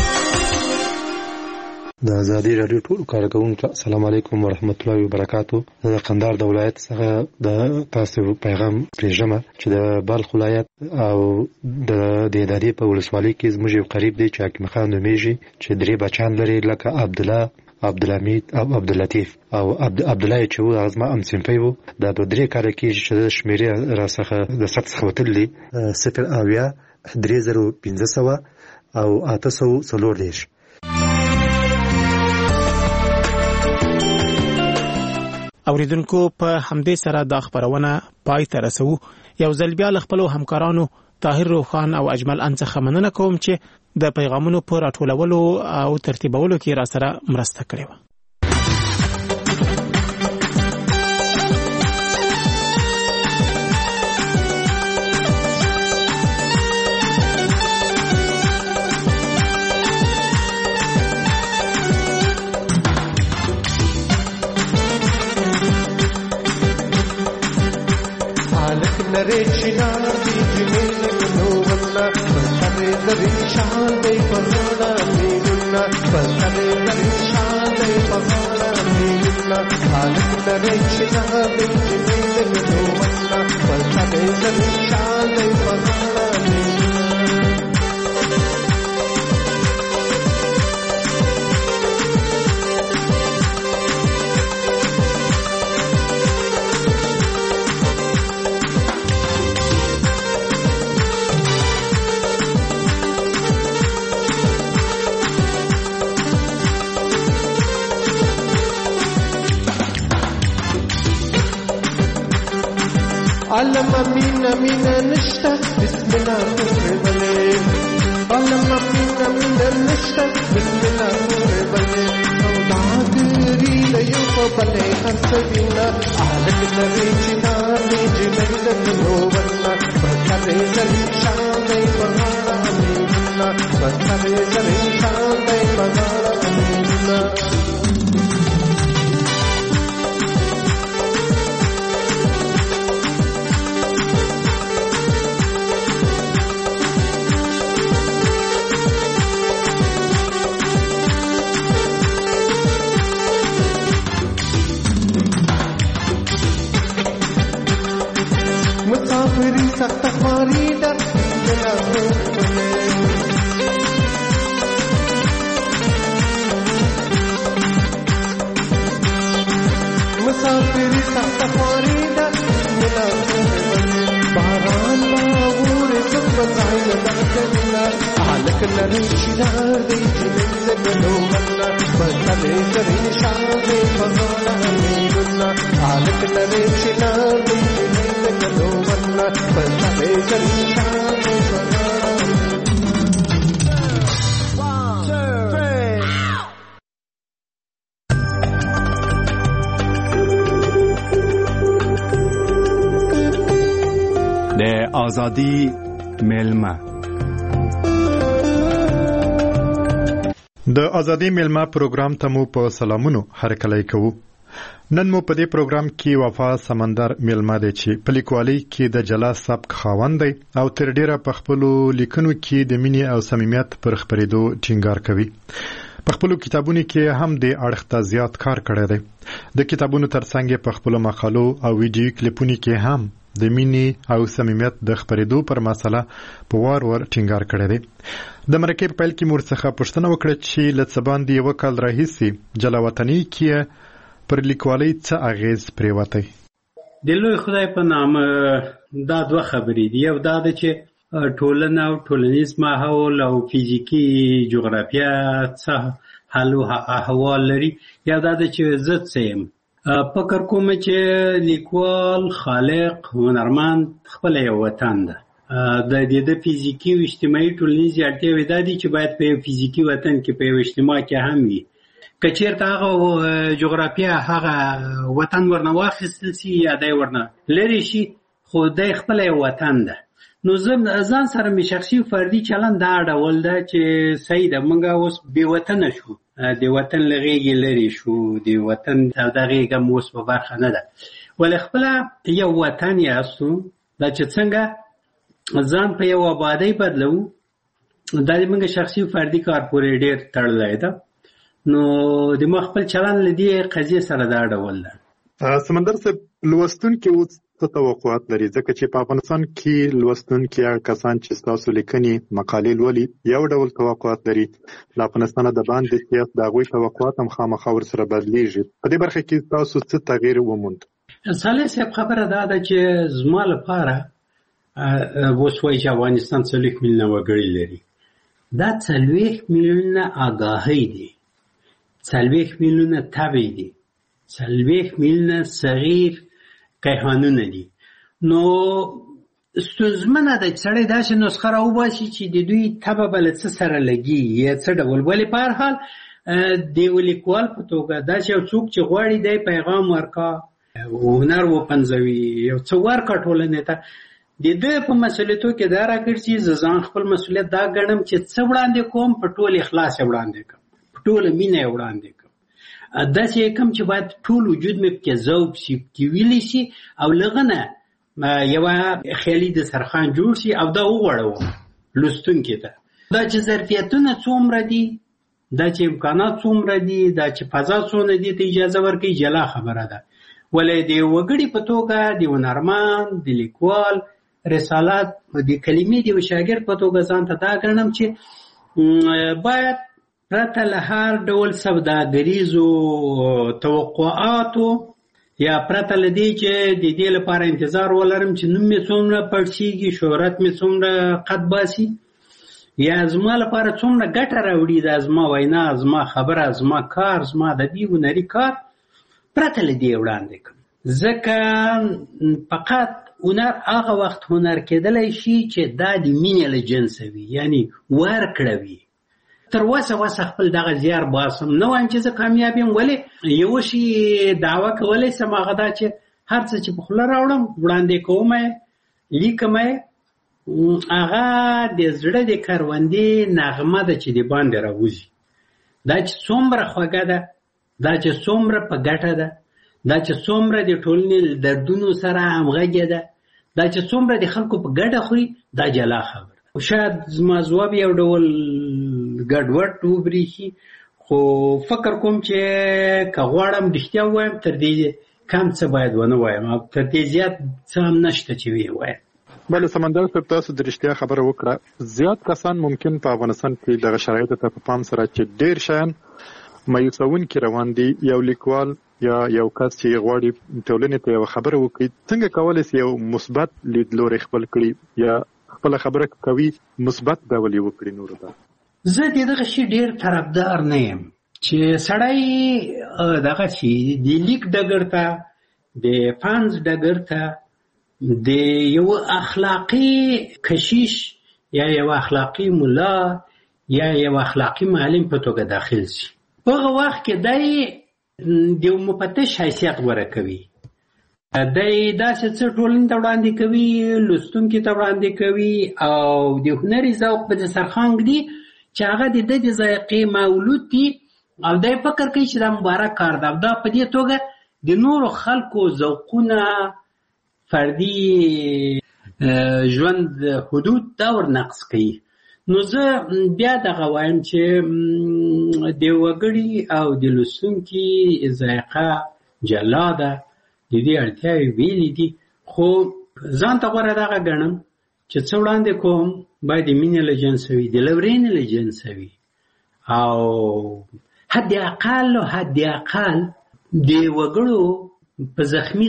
د ازادي رادیو ټول کارکونکو السلام علیکم ورحمت الله وبرکاتو. د قندهار د ولایت څخه د تاسو پیغام پېژنم چې د بلخ ولایت او د دېدادي په ولسوالۍ کې زموږ یو قریب دی چې حکیم خان نومیږي چې درې بچان لري لکه عبدالله، عبدالحمید او عبداللطیف او عبدالله چې و هغه زما همصنفی و. دا دوه درې کاله کېږي چې د شمېرې راڅخه د ثبت څخه وتلي صفر اویا درې زره پنځه سوه او اته سوه څلور دېرش. اوریدونکو په همدې سره دا خبرونه پای ته رسو. یو ځل بیا له خپلو همکارانو طاهر روخان او اجمل ان څخه مننه کوم چې د پیغامونو په راټولولو او ترتیبولو کې را سره مرسته کړې وه. نره چنار دی جمیل منو ولا پسره زری شان دی پهانا میلنا پسره زری شان دی پهانا میلنا حالت نره چنار دی جمیل منو ولا پسره زری شان دی پهانا میلنا. علم امین امین نشتا بسم الله مربلے علم امین امین نشتا بسم الله مربلے او دادری لیو پبلے حسبینا عالم نوی چنا نیج مندن نوونا بکرے زلی شان دے بغانا امینا بکرے زلی شان دے بغانا امینا. مسافری سخت خواری دا بلا ہونے مسافری سخت خواری دا بلا ہونے باران باور سب هلک لري شنار دی چې زګلو منا پتلې زرین شان دی په غاړه امیرنا هلک لري شنار دی چې زګلو منا پتلې زرین شان دی په غاړه د ازادي میلمه د ازادي میلمه پروګرام ته مو په سلامونو هرکلی کوو. نن مو په دې پروګرام کې وفا سمندر میلمه دی چې په لیکوالۍ کې د جلا سبک خاوند دی او تر ډیره په خپلو لیکنو کې د مینې او صمیمیت پر خپرېدو ټینګار کوي. په خپلو کتابونو کې هم د اړخ ته زیات کار کړی دی. د کتابونو ترڅنګ په خپلو مقالو او ویډیو کلیپونو کې هم د مینې او صمیمیت د خپرېدو پر مسله په وار وار ټینګار کړی دی. د مرکې په پیل کې مور څخه پوښتنه وکړه چې له څه باندې یو کال راهیسې جلا وطنۍ کې پر لیکوالۍ څه اغیز پرېوتی. د لوی خدای په نامه دا دوه خبرې دي. یو دا ده چې ټولنه او ټولنیز ماحول او فزیکي جغرافیه څه حال او احوال لري. یا دا ده چې زه څه یم. فکر کوم چې لیکوال خالق هنرمند خپل یو وطن ده. د دې د فزیکي او اجتماعي ټولنیزې اړتیاوې دا دي چې باید په یو فزیکي وطن کې په یو اجتماع کې هم وي. که چېرته هغه جغرافیه هغه وطن ورنه واخیستل سي یا دی ورنه لرې شي خو دی خپل یو وطن ده. نو ځان سره مې شخصي فردي چلند دا ډول ده چې صحیح ده موږ اوس بې وطنه شو، د وطن له غېږې لرې شو، د وطن دا غېږه مو اوس په برخه نه ده. ولې خپله یو وطن یاستو دا چې څنګه ځان په یو آبادۍ بدلو دا د موږ شخصي فردي کار پورې ډېر تړلی ده. نو د ما خپل چلند له دې قضیې سره دا ډول ده. سمندر صاحب لوستونکي اوس څه توقعات لري؟ ځکه چې په افغانستان کې لوستونکي هغه کسان چې ستاسو لیکنې مقالې لولي یو ډول توقعات لري. له افغانستانه د باندې سیاست د هغوی توقعات هم خامخا ورسره بدلیږي. په دې برخه کې تاسو څه تغییر وموند؟ صالح صاحب خبره دا ده چې زما لپاره اوس وایي چې افغانستان څلوېښت میلیونه وګړي لري. دا څلوېښت میلیونه آګاهۍ دي، څلوېښت میلیونه تبع دي، څلوېښت میلیونه صغیر کیهانونه دي. نو ستونزمنه ده چې سړی داسې نسخه راوباسي چې د دوی تبع به له څه سره لګي یا څه ډول. ولې په هر حال د یو لیکوال په توګه داسې یو څوک چې غواړي دی پیغام ورکا، هنر وپنځوي، یو څه ورکا ټولنې ته، د ده په مسؤلیتو کې دا راګرځي. زه ځان خپل مسؤلیت دا ګڼم چې څه وړاندې کوم په ټول اخلاص یې وړاندې کوم، په ټوله مینه یې وړاندې کوم. داسې کوم چې باید ټول وجود مې پکې ذوب شي، پکې ویلی شي او لغه نه یوه خیالي دسترخوان جوړ شي او دا وغوړوم لوستونکي ته. دا چې ظرفیتونه څومره دي، دا چې امکانات څومره دي، دا چې فضا څونه دي ته اجازه ورکوي جلا خبره ده. ولې د وګړي په توګه د هنرمند، د لیکوال رسالت د کلمې د یو شاګرد په توګه ځان ته دا ګڼم چې باید پرته له هر ډول سوداګریزو توقعاتو یا پرته له دې چې د دې لپاره انتظار ولرم چې نوم مې څومره پړسېږي، شهرت مې څومره قد باسي یا زما لپاره څومره ګټه راوړي دا زما وینا، زما خبره، زما کار، زما ادبي هنري کار، پرته له دې وړاندې کړم. ځکه فقط هنر هغه وخت هنر کېدلی شي چې دا د مینې له جنسه وي، یعنی ورکړه وي. تر وسه وسه خپل دغه زیار باسم، نه وایم چې زه کامیاب یم. ولې یو شي دعوه کولی سم هغه دا چې هر څه چې په خوله راوړم وړاندې کوم یې لیکم یې، هغه د زړه د کروندې نغمه ده چې د باندې راوځي. دا چې څومره خوږه ده، دا چې څومره په ګټه ده، دا چې څومره د ټولنې دردونو سره همغږې ده، دا چې څومره د خلکو په ګډه خوري، دا جلا خبره ده. شاید زما ځواب یو ډول ګډوډ وبرېښي، خو فکر کوم چې که غواړم رښتیا ووایم تر دې کم څه باید ونه وایم او تر دې زیات څه هم نشته چې ویې وایم. بله سمندر صاحب تاسو د رښتیا خبره وکړه. زیات کسان ممکن په افغانستان کې دغه شرایطو ته په پام سره چې ډېر شیان مایوسونکي روان دي. یو لیکوال یا یو کس چې غواړي ټولنې ته یوه خبره وکړي، څنګه کولی سي یو مثبت لیدلوری خپل کړي یا خپله خبره کوي مثبت ډول یې وکړي نورو ته؟ زه د دغه شي ډیر طرفدار نه یم چې سړی دغه شي د لیک ډګر ته د فانز ډګر ته د یو اخلاقی کشیش یا یو اخلاقی مولا یا یو اخلاقی معلم په توګه داخل شي. په هغه وخت کې دی د یو مفتش حیثیت غوره کوي. دی داسې څه ټولنې ته وړاندې کوي، لوستونکي ته وړاندې کوي او د هنري ذوق په دسترخوان ږدي چې هغه د ده د ذایقې مولود دي او دی فکر کوي چې دا مبارک کار ده او دا په دې توګه د نورو خلکو ذوقونه فردي ژوند حدود دا ورنقص کوي. نو زه بیا دغه وایم چې د وګړي او د لوستونکي ذایقه جلا ده، د دې اړتیاوې بیلې دي، خو ځان ته غوره دغه ګڼم چې څه وړاندې کوم باید د مینې له جنسه وي، د لورینې له جنسه وي او حد اقل حد اقل د وګړو په زخمی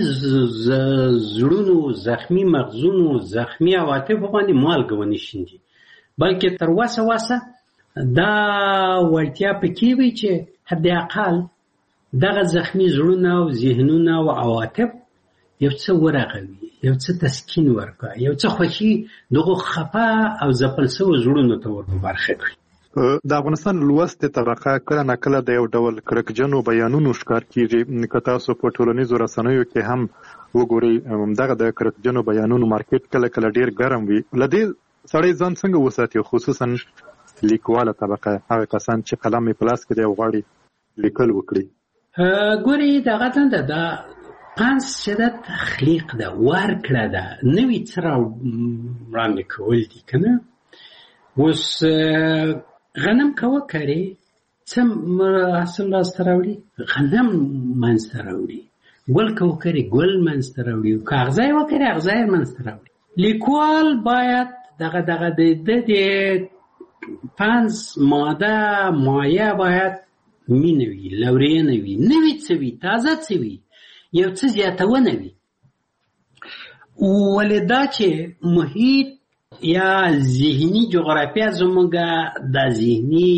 زړونو، زخمی مغزونو، زخمی عواطفو باندې مالګه ونه شیندي، بلکې تر وسه وسه دا وړتیا پکې وي چې حد اقل دغه زخمی زړونه او ذهنونه او عواطف یو څه ورغوي، یو څه تسکین ورکړي، یو څه خوښي دغه خفه او ځپل شوو زړونو ته ور برخه کړي. د افغانستان لوستې طبقه کله نه کله د یو ډول کړکجنو بیانونو ښکار کیږي. که تاسو په ټولنیزو رسنیو کې هم وګورئ دغه د کړکجنو بیانونو مارکیټ کله کله ډیر ګرم وي. له دې سړی ځان څنګه وساتي، خصوصا لیکواله طبقه، هغه کسان چې قلم یې په لاس کې دی او غواړي لیکل وکړي؟ ګوري دغه څنګه ده پانس چې د تخلیق ده، ورکړه ده، نوي څه وړاندې کول دي که نه. اوس غنم که وکرې څه حاصل راسته راوړي؟ غنم منځته راوړي. ګل که وکرې ګل منځته راوړي، که اغزی وکرې اغزی منځته راوړي. لیکوال باید دغه دغه د د پانس ماده مایه باید مینه وي، لورینه وي، نوي څه وي، تازه څه وي، یو څه زیاتونه وي. ولې دا چې محیط یا ذهني جغرافیه زموږ د ذهني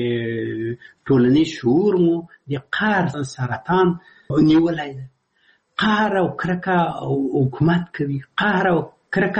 ټولنیز شعور مو د قهر سرطان نیولی ده. قهر او کرکه حکومت کوي، قهر او کرکه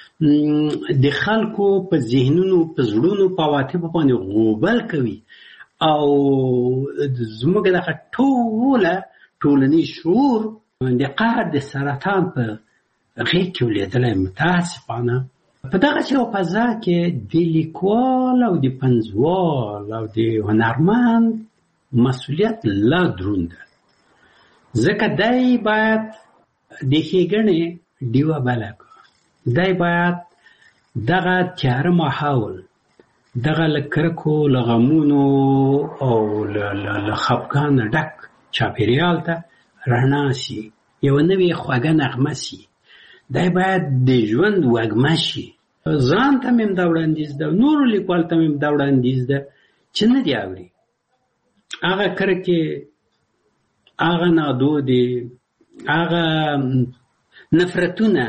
د خلکو په ذهنونو، په زړونو، په عواطفو باندې غوبل کوي او زموږ دغه ټوله ټولنیز شعور د قهر د سرطان په غېږ کې ولیدلی. متاسفانه په دغه یو فضا کې د لیکوال او د پنځوال او د هنرمند مسؤلیت لا دروند ده، ځکه دی باید د ښېګڼې ډیوه بله کړي. دی باید دغه تیاره ماحول، دغه له کرکو، له غمونو او له خفګانه ډک چاپېریال ته رڼا سي، یوه نوې خوږه نغمه سي. دی باید د ژوند وږمه شي. ځان ته مې هم دا وړاندیز ده، نورو لیکوال ته مې هم دا وړاندیز ده چې نه دي اوري هغه کرکې، هغه نادودې، هغه نفرتونه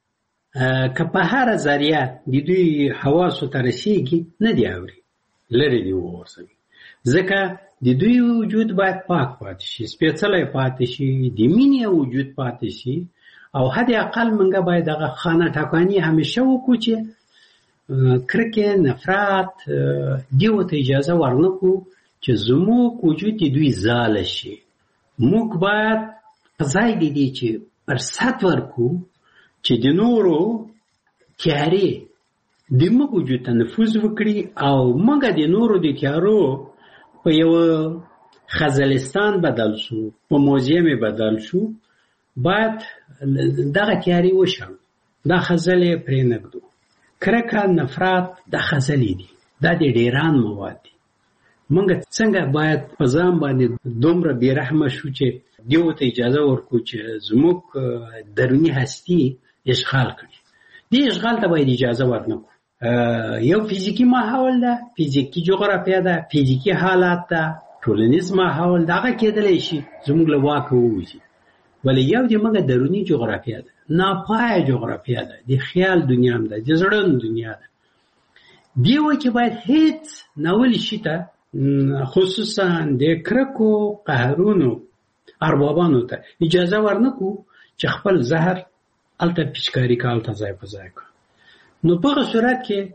که په هره ذریعه د دوی حواسو ته رسېږي نه دي اوري، لرې دي وغورځوي. ځکه د دوی وجود باید پاک پاتې شي، سپېڅلی پاتې شي، د مینې وجود پاتې شي او حد اقل منګه باید دغه خانه ټاکاني همیشه وکړو چې کرکې، نفرت دیو ته اجازه ورنکړو چې زموږ وجود د دوی ځاله شي. موږ باید په ځای د دې چې فرصت ورکړو چې د نورو تیارې د موږ وجود ته نفوذ وکړي او موږ د نورو د تیارو په یو خزلستان بدل شو، په موزیم بدل شو. باید دغه تیارې وشړو، دا خزلې پرې نږدو. کرکه، نفرت دا خزلې دي، دا د ډیران مواد دي. موږ څنګه باید په ځان باندې دومره بېرحمه شو چې دیو ته اجازه ورکړو چې زموږ دروني هستي اشغال کړي. دې اشغال ته باید اجازه ورنکړو. یو فیزیکي ماحول ده، فیزیکي جغرافیه ده، فیزیکي حالات ده، ټولنیز ماحول ده، هغه کېدلی شي زموږ له واکه ووځي. ولی یو د موږ دروني جغرافیه ده، ناپایه جغرافیه ده، د خیال دنیا هم ده، د زړه دنیا ده. دیو کې باید هیڅ ناول شي ته خصوصا د کرکو قهرونو اربابانو ته اجازه ورنکو چې خپل زهر الته پیچکاری کال ته ځای په ځای کو. نو په صورت کې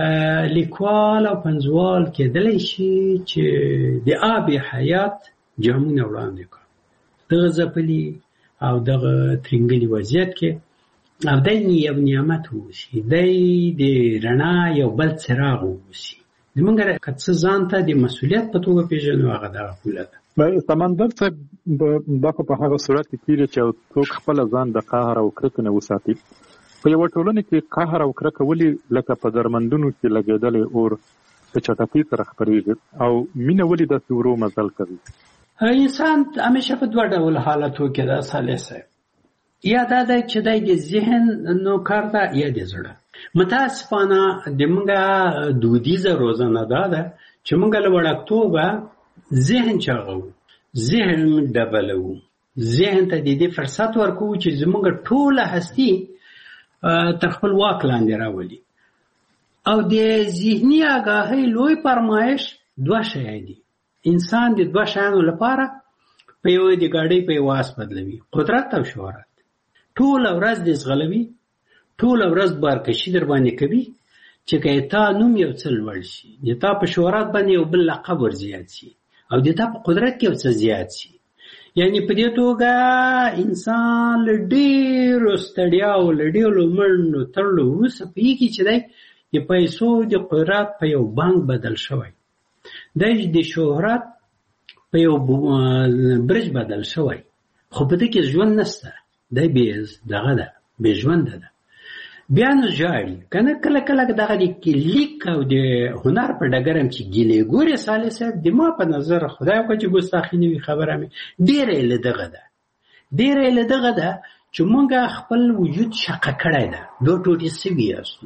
لیکوال او پنځوال کېدلی شي چې د آب حیات جامونه وړاندې کړي دغه ځپلي او دغه ترنګلي وضعیت کې او دی یو نعمت واوسي، دی د رڼا یو بل څراغ واوسي. زمونږ که څه ځان ته د مسؤلیت په توګه پېژنو هغه دغه پوله ده. سمندر صاحب دا په هغه صورت کې کېږي چې څوک خپله ځان د قهر او کرکې نه وساتي. په یوه ټولنه کې قهر او کرکه ولې لکه په درمندونو کې لګېدلی اور په چټکۍ سره خپرېږي او مینه ولې داسې ورو مزل کوي؟ انسان همیشه په دوه ډول حالتو کې ده صالح صاحب. یا دا ده چې دی د ذهن نوکر ده یا د زړه. متاسفانه د موږ دودیزه روزنه دا ده چې موږ له وړکتوبه ذهن چاغو، ذهن ډبلو، ذهن ته د دې فرصت ورکوو چې زموږ ټوله هستي تر خپل واک لاندې راولي. او د ذهني آګاهۍ لوی فرمایش دوه شیان دي. انسان د دوه شیانو لپاره په یوه د ګاډۍ په یوه آس بدلوي، قدرت او شهرت. ټوله ورځ دې ځغلوي، ټوله ورځ بارکشي در باندې کوي چې که تا نوم یو څه لوړ شي، د تا په شهرت باندې یو بل لقب ور زیات شي او د تا په قدرت کې یو څه زیات شي. یعنی په دې توګه انسان له ډېرو ستړیاو له ډېرو منډو تړلو وروسته پوهېږي چې دی د پیسو د قدرت په یو بانک بدل شوی، دی د شهرت په یو برج بدل شوی، خو په دې کې ژوند نشته، دی بې دغه ده، بې ژونده ده. بیا نو ژاړي که نه کله کله دغه د لیک او د هنر په ډګر هم چې ګیلې ګورې صالح صاحب د ما په نظر خدای وکړه چې ګستاخي نه وي خبره مې ډېره یې له دغه ده ډېره یې له دغه ده چې موږ خپل وجود شقه کړی ده، دوه ټوټې سوي یاستو.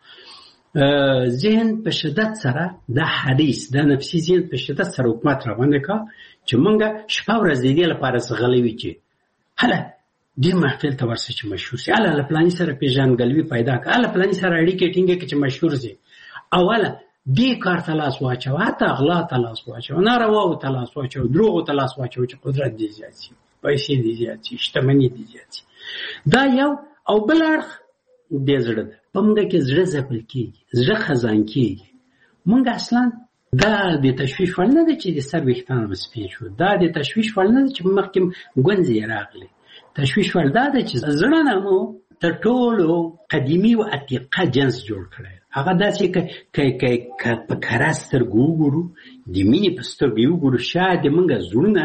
ذهن په شدت سره دا حدیث دا نفسي ذهن په شدت سره حکومت راباندې کا چې موږ شپه ورځ د دې لپاره ځغلوي چې هله دې محفل ته ورسه چې مشهور سي، هله له فلاني سره پېژندګلوي پیدا کړه، هله فلاني سره اړیکې ټینګې کړه چې مشهور سي، او هله دې کار ته لاس واچوه، حتی اغلا ته لاس واچوه، نارواو ته لاس واچوه، دروغو ته لاس واچوه چې قدرت دې زیات سي، پیسې دې زیات سي، شتمني دې زیات سي. دا یو. او بل اړخ دې زړه ده. په موږ کې زړه ځپل کېږي، زړه خزان کېږي. موږ اصلا دا د تشویش وړ نه ده چې د سر ویښتان مو سپین شو، دا د تشویش وړ نه ده چې مخکې ګونځې راغلې. تشویش وړ دا ده چې زړه نه مو تر ټولو قدیمي و عتیقه جنس جوړ کړی. هغه داسې که په کره سترګو وګورو، د مینې په سترګو یې وګورو، شاید د موږ زړونه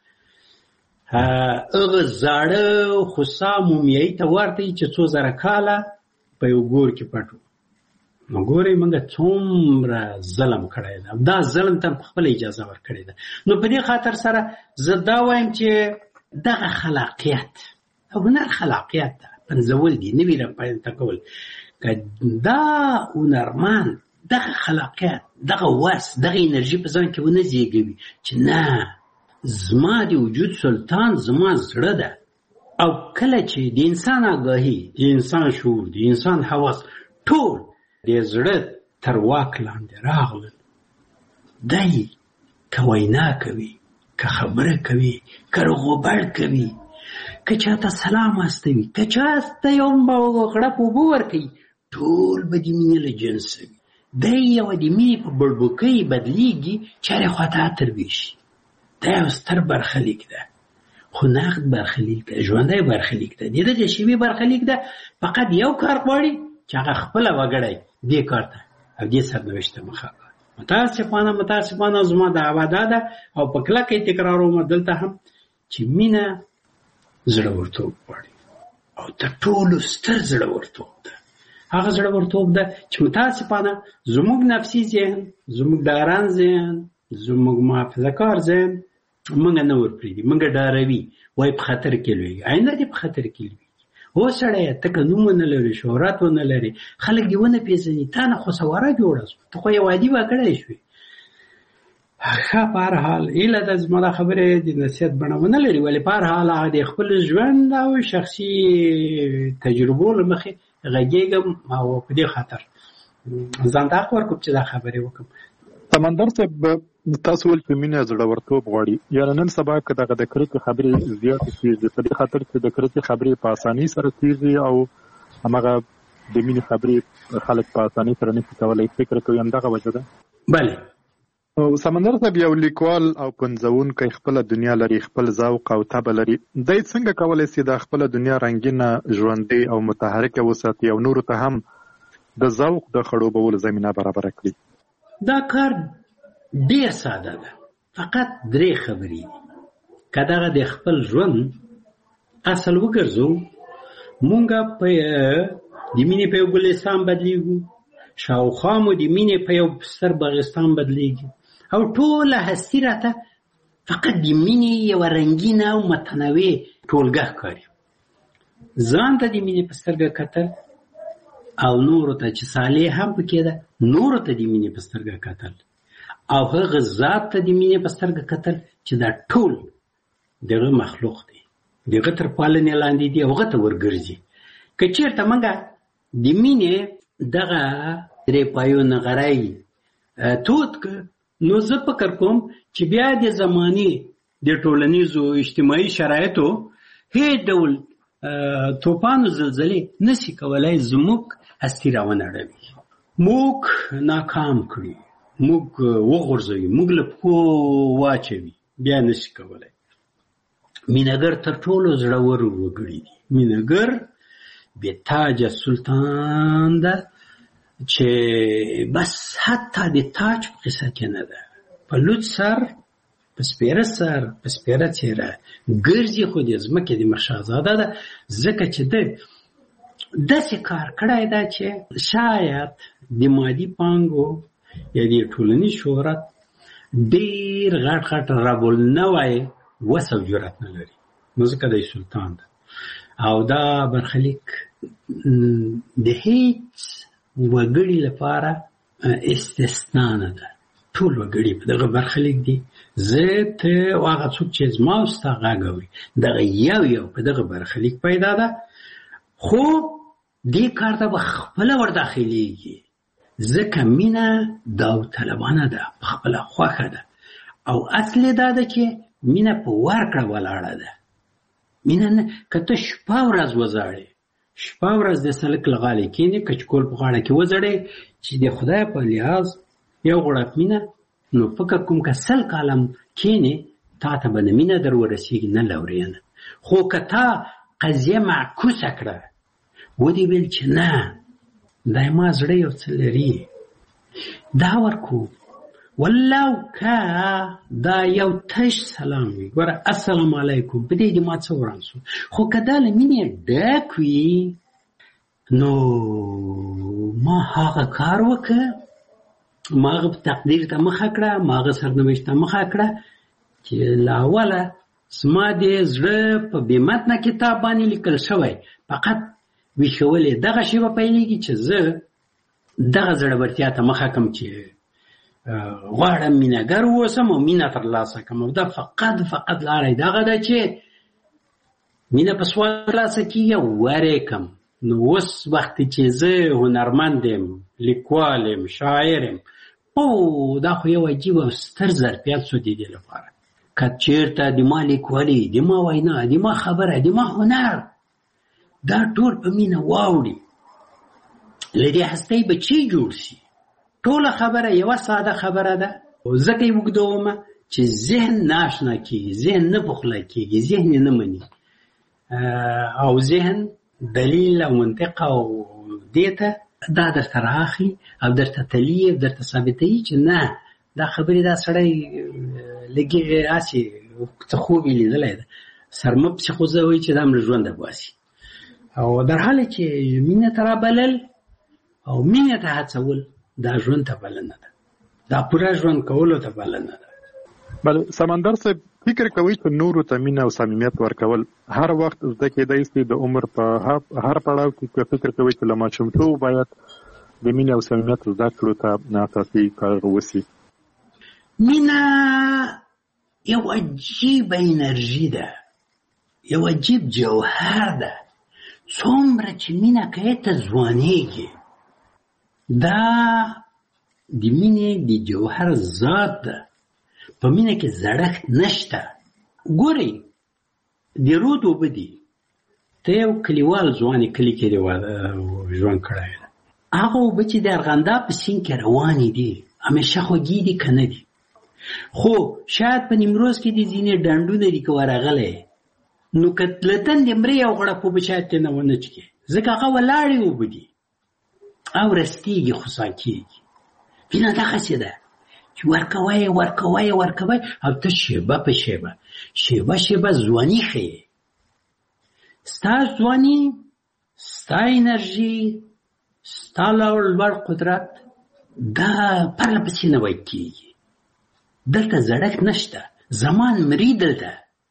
هغه زاړه خوسا مومیایي ته ورته وي چې څو زره کاله په یو ګور کې پټ و. نو ګورئ موږ څومره ظلم کړی ده، دا ظلم ته په خپله اجازه ورکړې ده. نو په دې خاطر سره زه دا وایم چې دغه خلاقیت هنر خلاقیت ده، پنځول دي، نوي راپینته کول. که دا هنرمند دغه خلاقیت، دغه وس، دغه انرژي په ځان کې ونه زیږوي چې نه زما د وجود سلطان زما زړه ده. او کله چې د انسان آګاهي، د انسان شعور، د انسان حواس ټول د زړه تر واک لاندې راغلل، دی که وینا کوي، که خبره کوي، که رغبړ کوي، که چاته سلام استوي، که چاته یو غړپ اوبه ورکوي، ټول به د مینې له جنس وي. دی یوه د مینې په بړبوکۍ بدلیږي چې هرې خواته عطر ویشي. دا یو ستر برخلیک ده، خو نقد برخلیک ده، ژوندی برخلیک ده. د دې شیوې برخلیک ده، فقط یو کار غواړي چې هغه خپله وګړی دې کار ته او دې سرنوشت ته مخه کړه. متاسفانه متاسفانه زما دعوه دا ده او په کلکه تکراروم دلته هم چې مینه زړورتوب غواړي او تر ټولو ستر زړورتوب ده. هغه زړورتوب ده چې متاسفانه زموږ نفسي ذهن، زموږ داران ذهن، زموږ محافظه کار ذهن موږ نه ورپرېږدي، موږ ډاروي، وایي په خطر کې لویږي. آینده دې په خطر کې لویږي. هو سړیه ته که نوم ونه لرې، شهرت ونه لرې، خلک دې ونه پېژني، تا نه خو سواره جوړه شوه، ته خو یو عادي وګړی شوې. ښه په هر حال هیله ده زما دا خبرې د نصیحت بڼه ونه لري، ولې په هر حال هغه د خپل ژوند او شخصي تجربو له مخې غږېږم او په دې خاطر ځان ته حق ورکوم چې دا خبرې وکړم. سمندر صاحب تاسو ول په مینه زړورتوب غواړي، یا نن سبا که دغه د کرکې خبرې زیاتې کېږي په دې خاطر چې د کرکې خبرې په اسانۍ سره کېږي او هماغه د مینې خبرې خلک په اسانۍ سره نشي کولی، فکر کوي همدغه وجه ده؟ بله. سمندر صاحب یو لیکوال او پنځونکی خپله دنیا لري، خپل ذوق او طبع لري، دی څنګه کولی سي دا خپله دنیا رنګینه، ژوندۍ او متحرکه وساتي او نورو ته هم د ذوق د خړوبولو زمینه برابره کړي؟ دا کار ډیر ساده ده، فقط درې خبرې دي. که دغه د خپل ژوند اصل وګرځو، مونږ په د مینې په یو ګلستان بدلیږو، شاوخوا مو د مینې په یو ستر باغستان بدلیږي، او ټوله هستي راته فقط د مینې یوه رنګینه او متنوع ټولګه ښکاري. ځان ته د مینې په سترګه کتل او نورو ته چې صالح هم پکې ده، نورو ته د مینې په سترګه کتل او هغه ذات ته د مینې په سترګه کتل چې دا ټول دغه مخلوق دی، دغه تر پالنې لاندې دی او هغه ته ورګرځي. که چېرته موږ د مینې دغه درې پایو نغری تود که، نو زه فکر کوم چې بیا د زمانې د ټولنیزو اجتماعي شرایطو هیڅ ډول توپان و زلزلې نشي کولی زموږ هستي راونړوي، موږ ناکام کړي، موږ وغورځوي، موږ له پښو واچوي، بیا نشي کولی. مینهګر تر ټولو زړور وګړي دي. مینهګر بې تاجه سلطان ده چې بس حتی د تاج په قصه کې نه ده، په لوڅ سر، په سپېره سر، په سپېره څېره ګرځي، خو د ځمکې د مخ شهزاده ده، ځکه چې ده داسې کار کړی ده چې شاید د مادي پانګو یا د ټولنیز شهرت ډېر غټ غټ رابلنوی وس او جرأت نه لري، نو ځکه دی سلطان ده. او دا برخلیک د هیڅ وګړي لپاره استثنا نه ده، ټول وګړي په دغه برخلیک دي. زه ته او هغه څوک چې زما او ستا غږ اوري، دغه یو یو په دغه برخلیک پیدا ده، خو دې کار ته به خپله ورداخلیږي، ځکه مینه داوطلبانه ده، په خپله خوښه ده. او اصل دا ده چې مینه په ورکړه ولاړه ده. مینه نه که ته شپه ورځ وزاړې، شپه ورځ د سلک له غاړې کښېنې، کچکول په غاړه کې وزړې چې د خدای په لحاظ یو غوړپ مینه، نو فکر کوم که سل کاله کښېنې تا ته به نه مینه در ورسېږي نه لورېنه. خو که تا قضیه معکوسه کړه، ودې ویل چې نه دا ما زړه یو څه لري، دا ورکو ولو که دا یو تش سلام وي، ګوره السلام علیکم، په دې دې ما څه وران شو. خو که دا له مینې ډک وي، نو ما هغه کار وکړه، ما هغه تقدیر ته مخه کړه، ما هغه سرنوشت ته مخه کړه چې له اوله زما د زړه په بې متنه کتاب باندې لیکل شوی، فقط ویښولې دغه شی به پیلېږي چې زه دغه زړورتیا ته مخه کړم چې غواړم مینهګر واوسم او مینه ترلاسه کړم. او دا فقط فقط لاره یې دغه ده چې مینه په سوال ترلاسه کېږي او ورې کړم. نو اوس وخت چې زه هنرمند یم، لیکوال یم، شاعر یم، او دا خو یو عجیب او ستر ظرفیت شو د دې لپاره. که چېرته د ما لیکوالي، د ما وینا، د ما خبره، د ما هنر دا ټول په مینه واوړي، له دې هستۍ به چی جوړ شي؟ ټوله خبره یوه ساده خبره ده، ځکه یې اوږدومه چې ذهن ناشنا کېږي، ذهن نه پخله کېږي، ذهن یې نه مني، او ذهن دلیل او منطق او دې ته دا درته راخلي او درته تلي او درته ثابتوي چې نه دا خبرې دا سړی لږې هسې څه خوب یې لیدلی ده، سرمه پسې خو زه وایي چې دا هم له ژونده باسي. او در حاله چې مینه ته رابلل او مینه ته هڅول، دا ژوند ته بلنه ده، دا پوره ژوند کولو ته بلنه ده. بله سمندر صاحب، فکر کوئ چې نورو ته مینه او صمیمیت ورکول هر وخت زده کېدای شي د عمر په هر پړاو کې؟ که فکر کوئ چې له ماشومتوب باید د مینې او صمیمیت زده کړو ته اساسي کار وشي؟ مینه یو عجیب انرژي ده، یو عجیب جوهر ده. څومره چې مینه کوې ته ځوانېږي، دا د مینې د جوهر ذات ده. په مینه کې زړښت نشته. ګورئ د رود اوبه دي، ته یو کلیوال ځوانې کلي کې ژوند کړی ده، هغه اوبه چې د ارغنداب په سیند کې روانې دي همیشه خوږې دي که نه دي؟ خو شاید په نیمروز کې د ځینې ډنډونه دي که ورغلی نو که له تندې مرې یو غړپ اوبه شاید ترې نه ونه چکې، ځکه هغه ولاړې اوبه دي او رستېږي خوسا کېږي. مینه دغسې ده چې ورکوی ورکوی ورکوی او ته شیبه په شیبه شیبه شیبه ځواني ښیې. ستا ځواني، ستا انرژي، ستا لوړ قدرت دا پرله پسې نوی کېږي. دلته زړښت نشته، زمان مري دلته.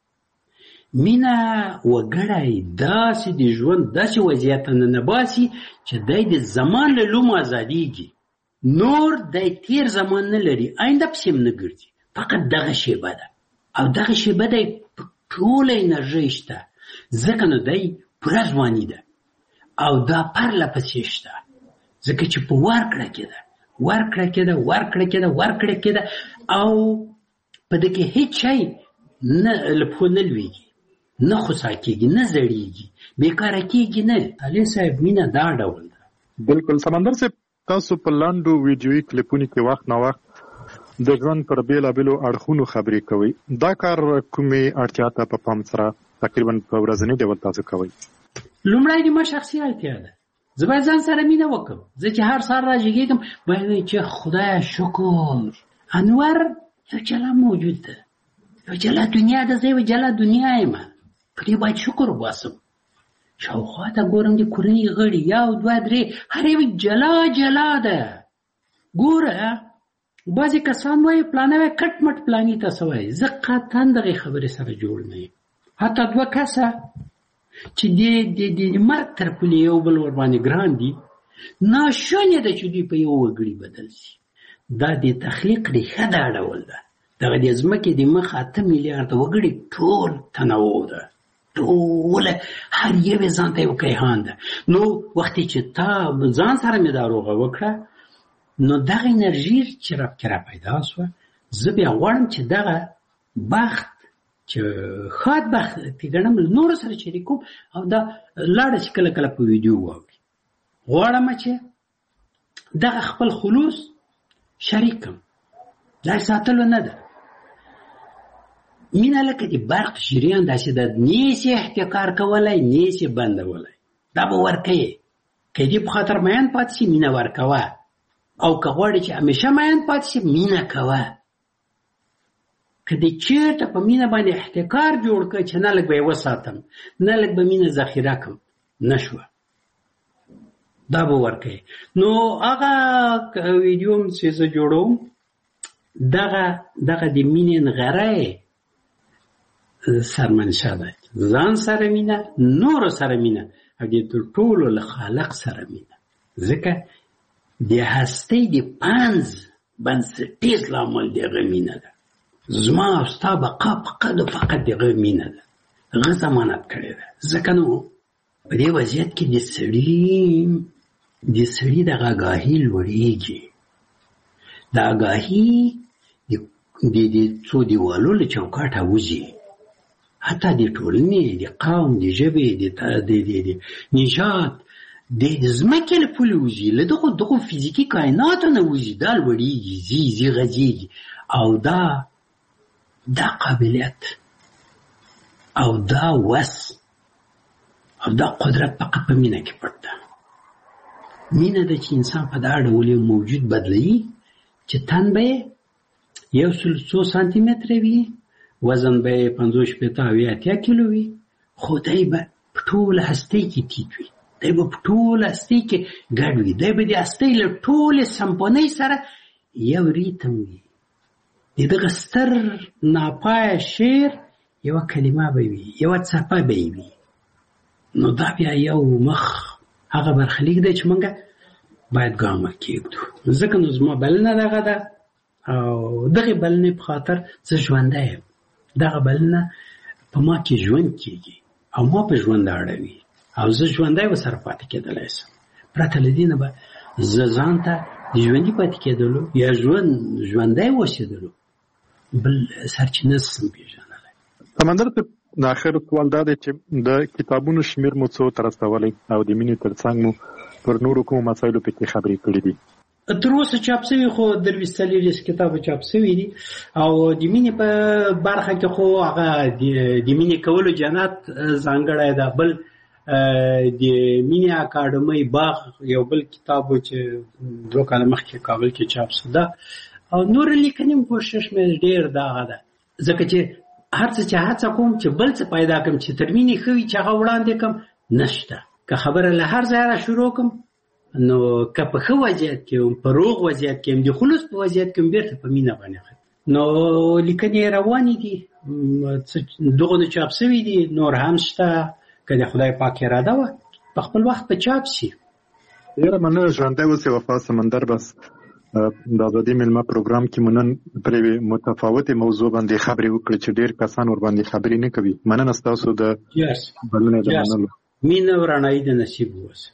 مینه وګړی داسې د ژوند داسې وضعیت نه نباسي چې دی د زمان له لومو ازادېږي، نور دی تیر زمان نه لري، آینده پسې هم نه ګرځي، فقط دغه شیبه ده او دغه شیبه دی په ټوله انرژۍ شته، ځکه نو دی پوره ځواني ده او دا پرله پسې شته، ځکه چې په ورکړه کې ده ورکړه کې ده ورکړه کې ده ورکړه کې ده او په دې کې هیڅ شی نه له پښو نه لوېږي، نه خوسا کېږي، نه زړېږي، بېکاره کېږي نه. علي صاحب مینه دا ډول ده. بالکل. سمندر صاحب تاسو په لاندو ویډیویي کلیپونو کې وخت نه وخت د ژوند پر بېلابېلو اړخونو خبرې کوئ. دا کار کومې اړتیا ته په پام سره تقریبا په ورځني ډول تاسو کوئ؟ لومړی د ما شخصي اړتیا ده. زه باید ځان سره مینه وکړم. زه چې هر سهار راجګېږم باید وایي چې خدایه شکر انور یو جلا موجود ده، یو جلا دنیا ده، زه یو جلا دنیا یم، په دې باید شکر وباسم. شاوخوا ته ګورم د کورنۍ غړي یو دوه درې هر یو جلا جلا ده. ګوره بعضې کسان وایي پلانه وایي کټ مټ پلاني ته څه وایي، زه قطعا دغې خبرې سره جوړ نه یم. حتی دوه کسه چې د مرګ تر پولې یو بل ورباندې ګران دي، ناشونې ده چې دوی په یو وګړي بدل شي. دا د تخلیق ریښه دا ډول ده. دغه د ځمکې د مخه اته میلیارده وګړي ټول تنوع ده، ټوله هر یوې ځان ته یو کیهان ده. نو وختې چې تا ځان سره مې دا روغه وکړه نو دغه انرژي چې راپکې را پیدا شوه، زه بیا غواړم چې دغه بخت چې ښاد بخت کې ګڼم نورو سره شریکوم او دا لاړه چې کله کله په ویډیو واوري، غواړم چې دغه خپل خلوص شریکم. دا ساتلو نه ده. مینه لکه د برق جریان داسې ده، نیسې احتکار کولی نیسې بندولی، دا به ورکوې. که دې په خاطر میین پاتې شي مینه ورکوه، او که غواړې چې همیشه میین پاتې شي مینه کوه. که دې چېرته په مینه باندې احتکار جوړ کړ چې نه لږ به یې وساتم، نه لږ به مینه ذخیره کړم، نه شوه، دا به ورکوې. نو هغه ویډیو هم چې زه جوړوم دغه دغه د مینې نغری سرمنشا ده. ځان سره مینه، نورو سره مینه او د ټولو له خالق سره مینه، ځکه د هستۍ د پنځ بنسټیز لامل دغه مینه ده. زما او ستا بقا فقط او فقط دغه مینه ده، هغه ضمانت کړې ده. ځکه نو په دې وضعیت کې د سړي د سړي دغه آګاهي لوړېږي. د آګاهي د څو دیوالو له چوکاټه وځي، حتی د ټولنې، د قوم، د ژبې، د نژاد، د ځمکې له پولې وځي، له دغو دغو فزیکي کائناتو نه وځي، دا لوړېږي، ځي ځي غځېږي. او دا دا قابلیت او دا وس او دا قدرت فقط په مینه کې پټ ده. مینه ده چې انسان په دا ډول یو موجود بدلوي چې تن به یو سل څو سانتي متره وي، وزن به یې پنځوس شپېته اویا اتیا کیلو وي، خو دی به په ټوله هستۍ کې ټیټ وي، دی به په ټوله هستۍ کې ګډ وي، دی به د هستۍ له ټولې سمپونۍ سره یو ریتم وي. د دغه ستر ناپایه شعر یوه کلمه به وي، یوه څپه به یې وي. نو دا بیا یو مخ هغه برخلیک دی چې موږ باید ګام کېږدو. ځکه نو زما بلنه دغه ده او دغه بلنې په خاطر زه ژوندی یم. دغه بلنه په ما کې ژوند کېږي او ما په ژوند اړوي او زه ژوندی ورسره پاتې کېدلی شم. پرته له دې نه به زه ځان ته د ژوندي پاتې کېدلو یا ژوند ژوندی اوسېدلو بل سرچینه سم پېژنلی. سمندر ته د آخر سوال دا دی چې د کتابونو شمېر مو څو ته رسولی او د مینې تر څنګ مو پر نورو کومو مسایلو پکې خبرې کړې دي؟ تر اوسه چاپ شوي خو درویشت څلوېښت کتابه چاپ شوي دي او د مینې په برخه کې خو هغه د مینې کولو جنت ځانګړی ده. بل د مینې اکاډمۍ باغ یو بل کتاب و چې دوه کاله مخکې کابل کې چاپ شو ده او نور لیکنې کوشش مې ډېر دغه ده ځکه چې هر څه چې هڅه کوم چې بل څه پیدا کړم چې تر مینې ښه وي چې هغه وړاندې کړم نشته. که خبره له هر ځایه را شروع کړم نو که په ښه وضعیت کې وم په روغ وضعیت کې وم د خلوص په وضعیت کې وم بېرته په مینه باندې نو لیکنې روانې دي دغه چاپ شوي دي نور هم شته که د خدای پاک اراده وه په خپل وخت په چاپ شي. یاره مننه ژوندی اوسې وفا سمندر. بس د ازادي میلمه پروګرام کې مو نن پر یوې متفاوتې موضوع باندې خبرې وکړې چې ډېر کسان ورباندې خبرې نه کوي. مننه ستاسو د بلنې د منلو. مینه او رڼایي د نصیب اوسه.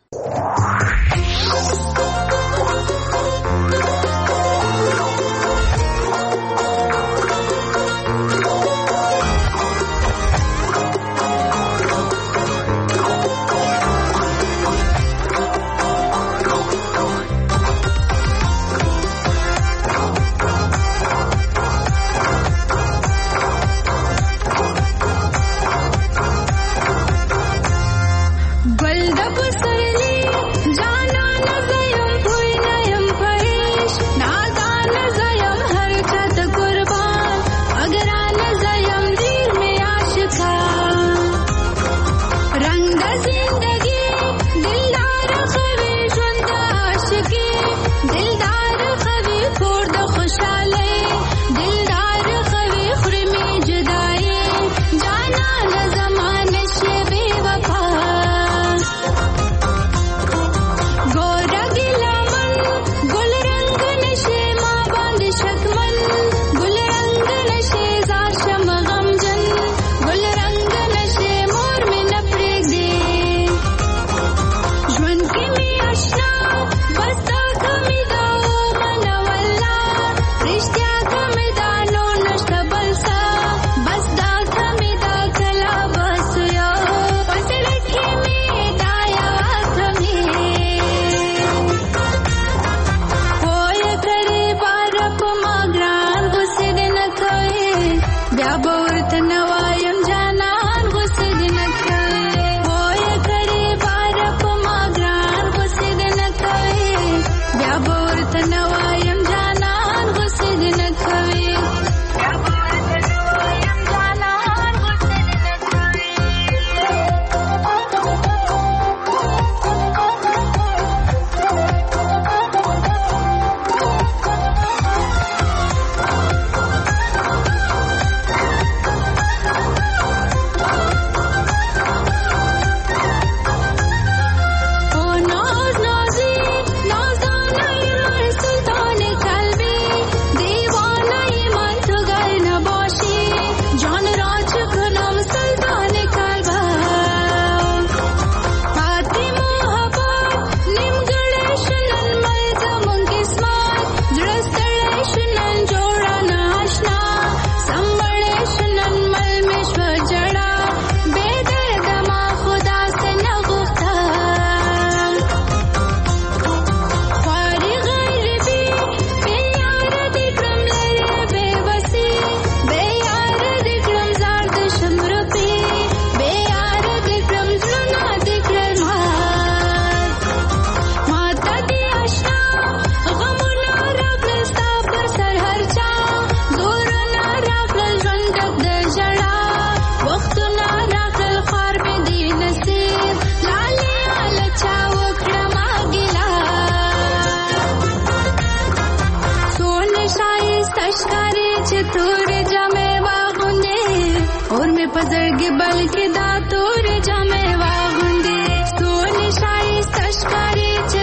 पजड़गे बल्कि दातूर जमे वागुंदे सोनी शाही तशकारी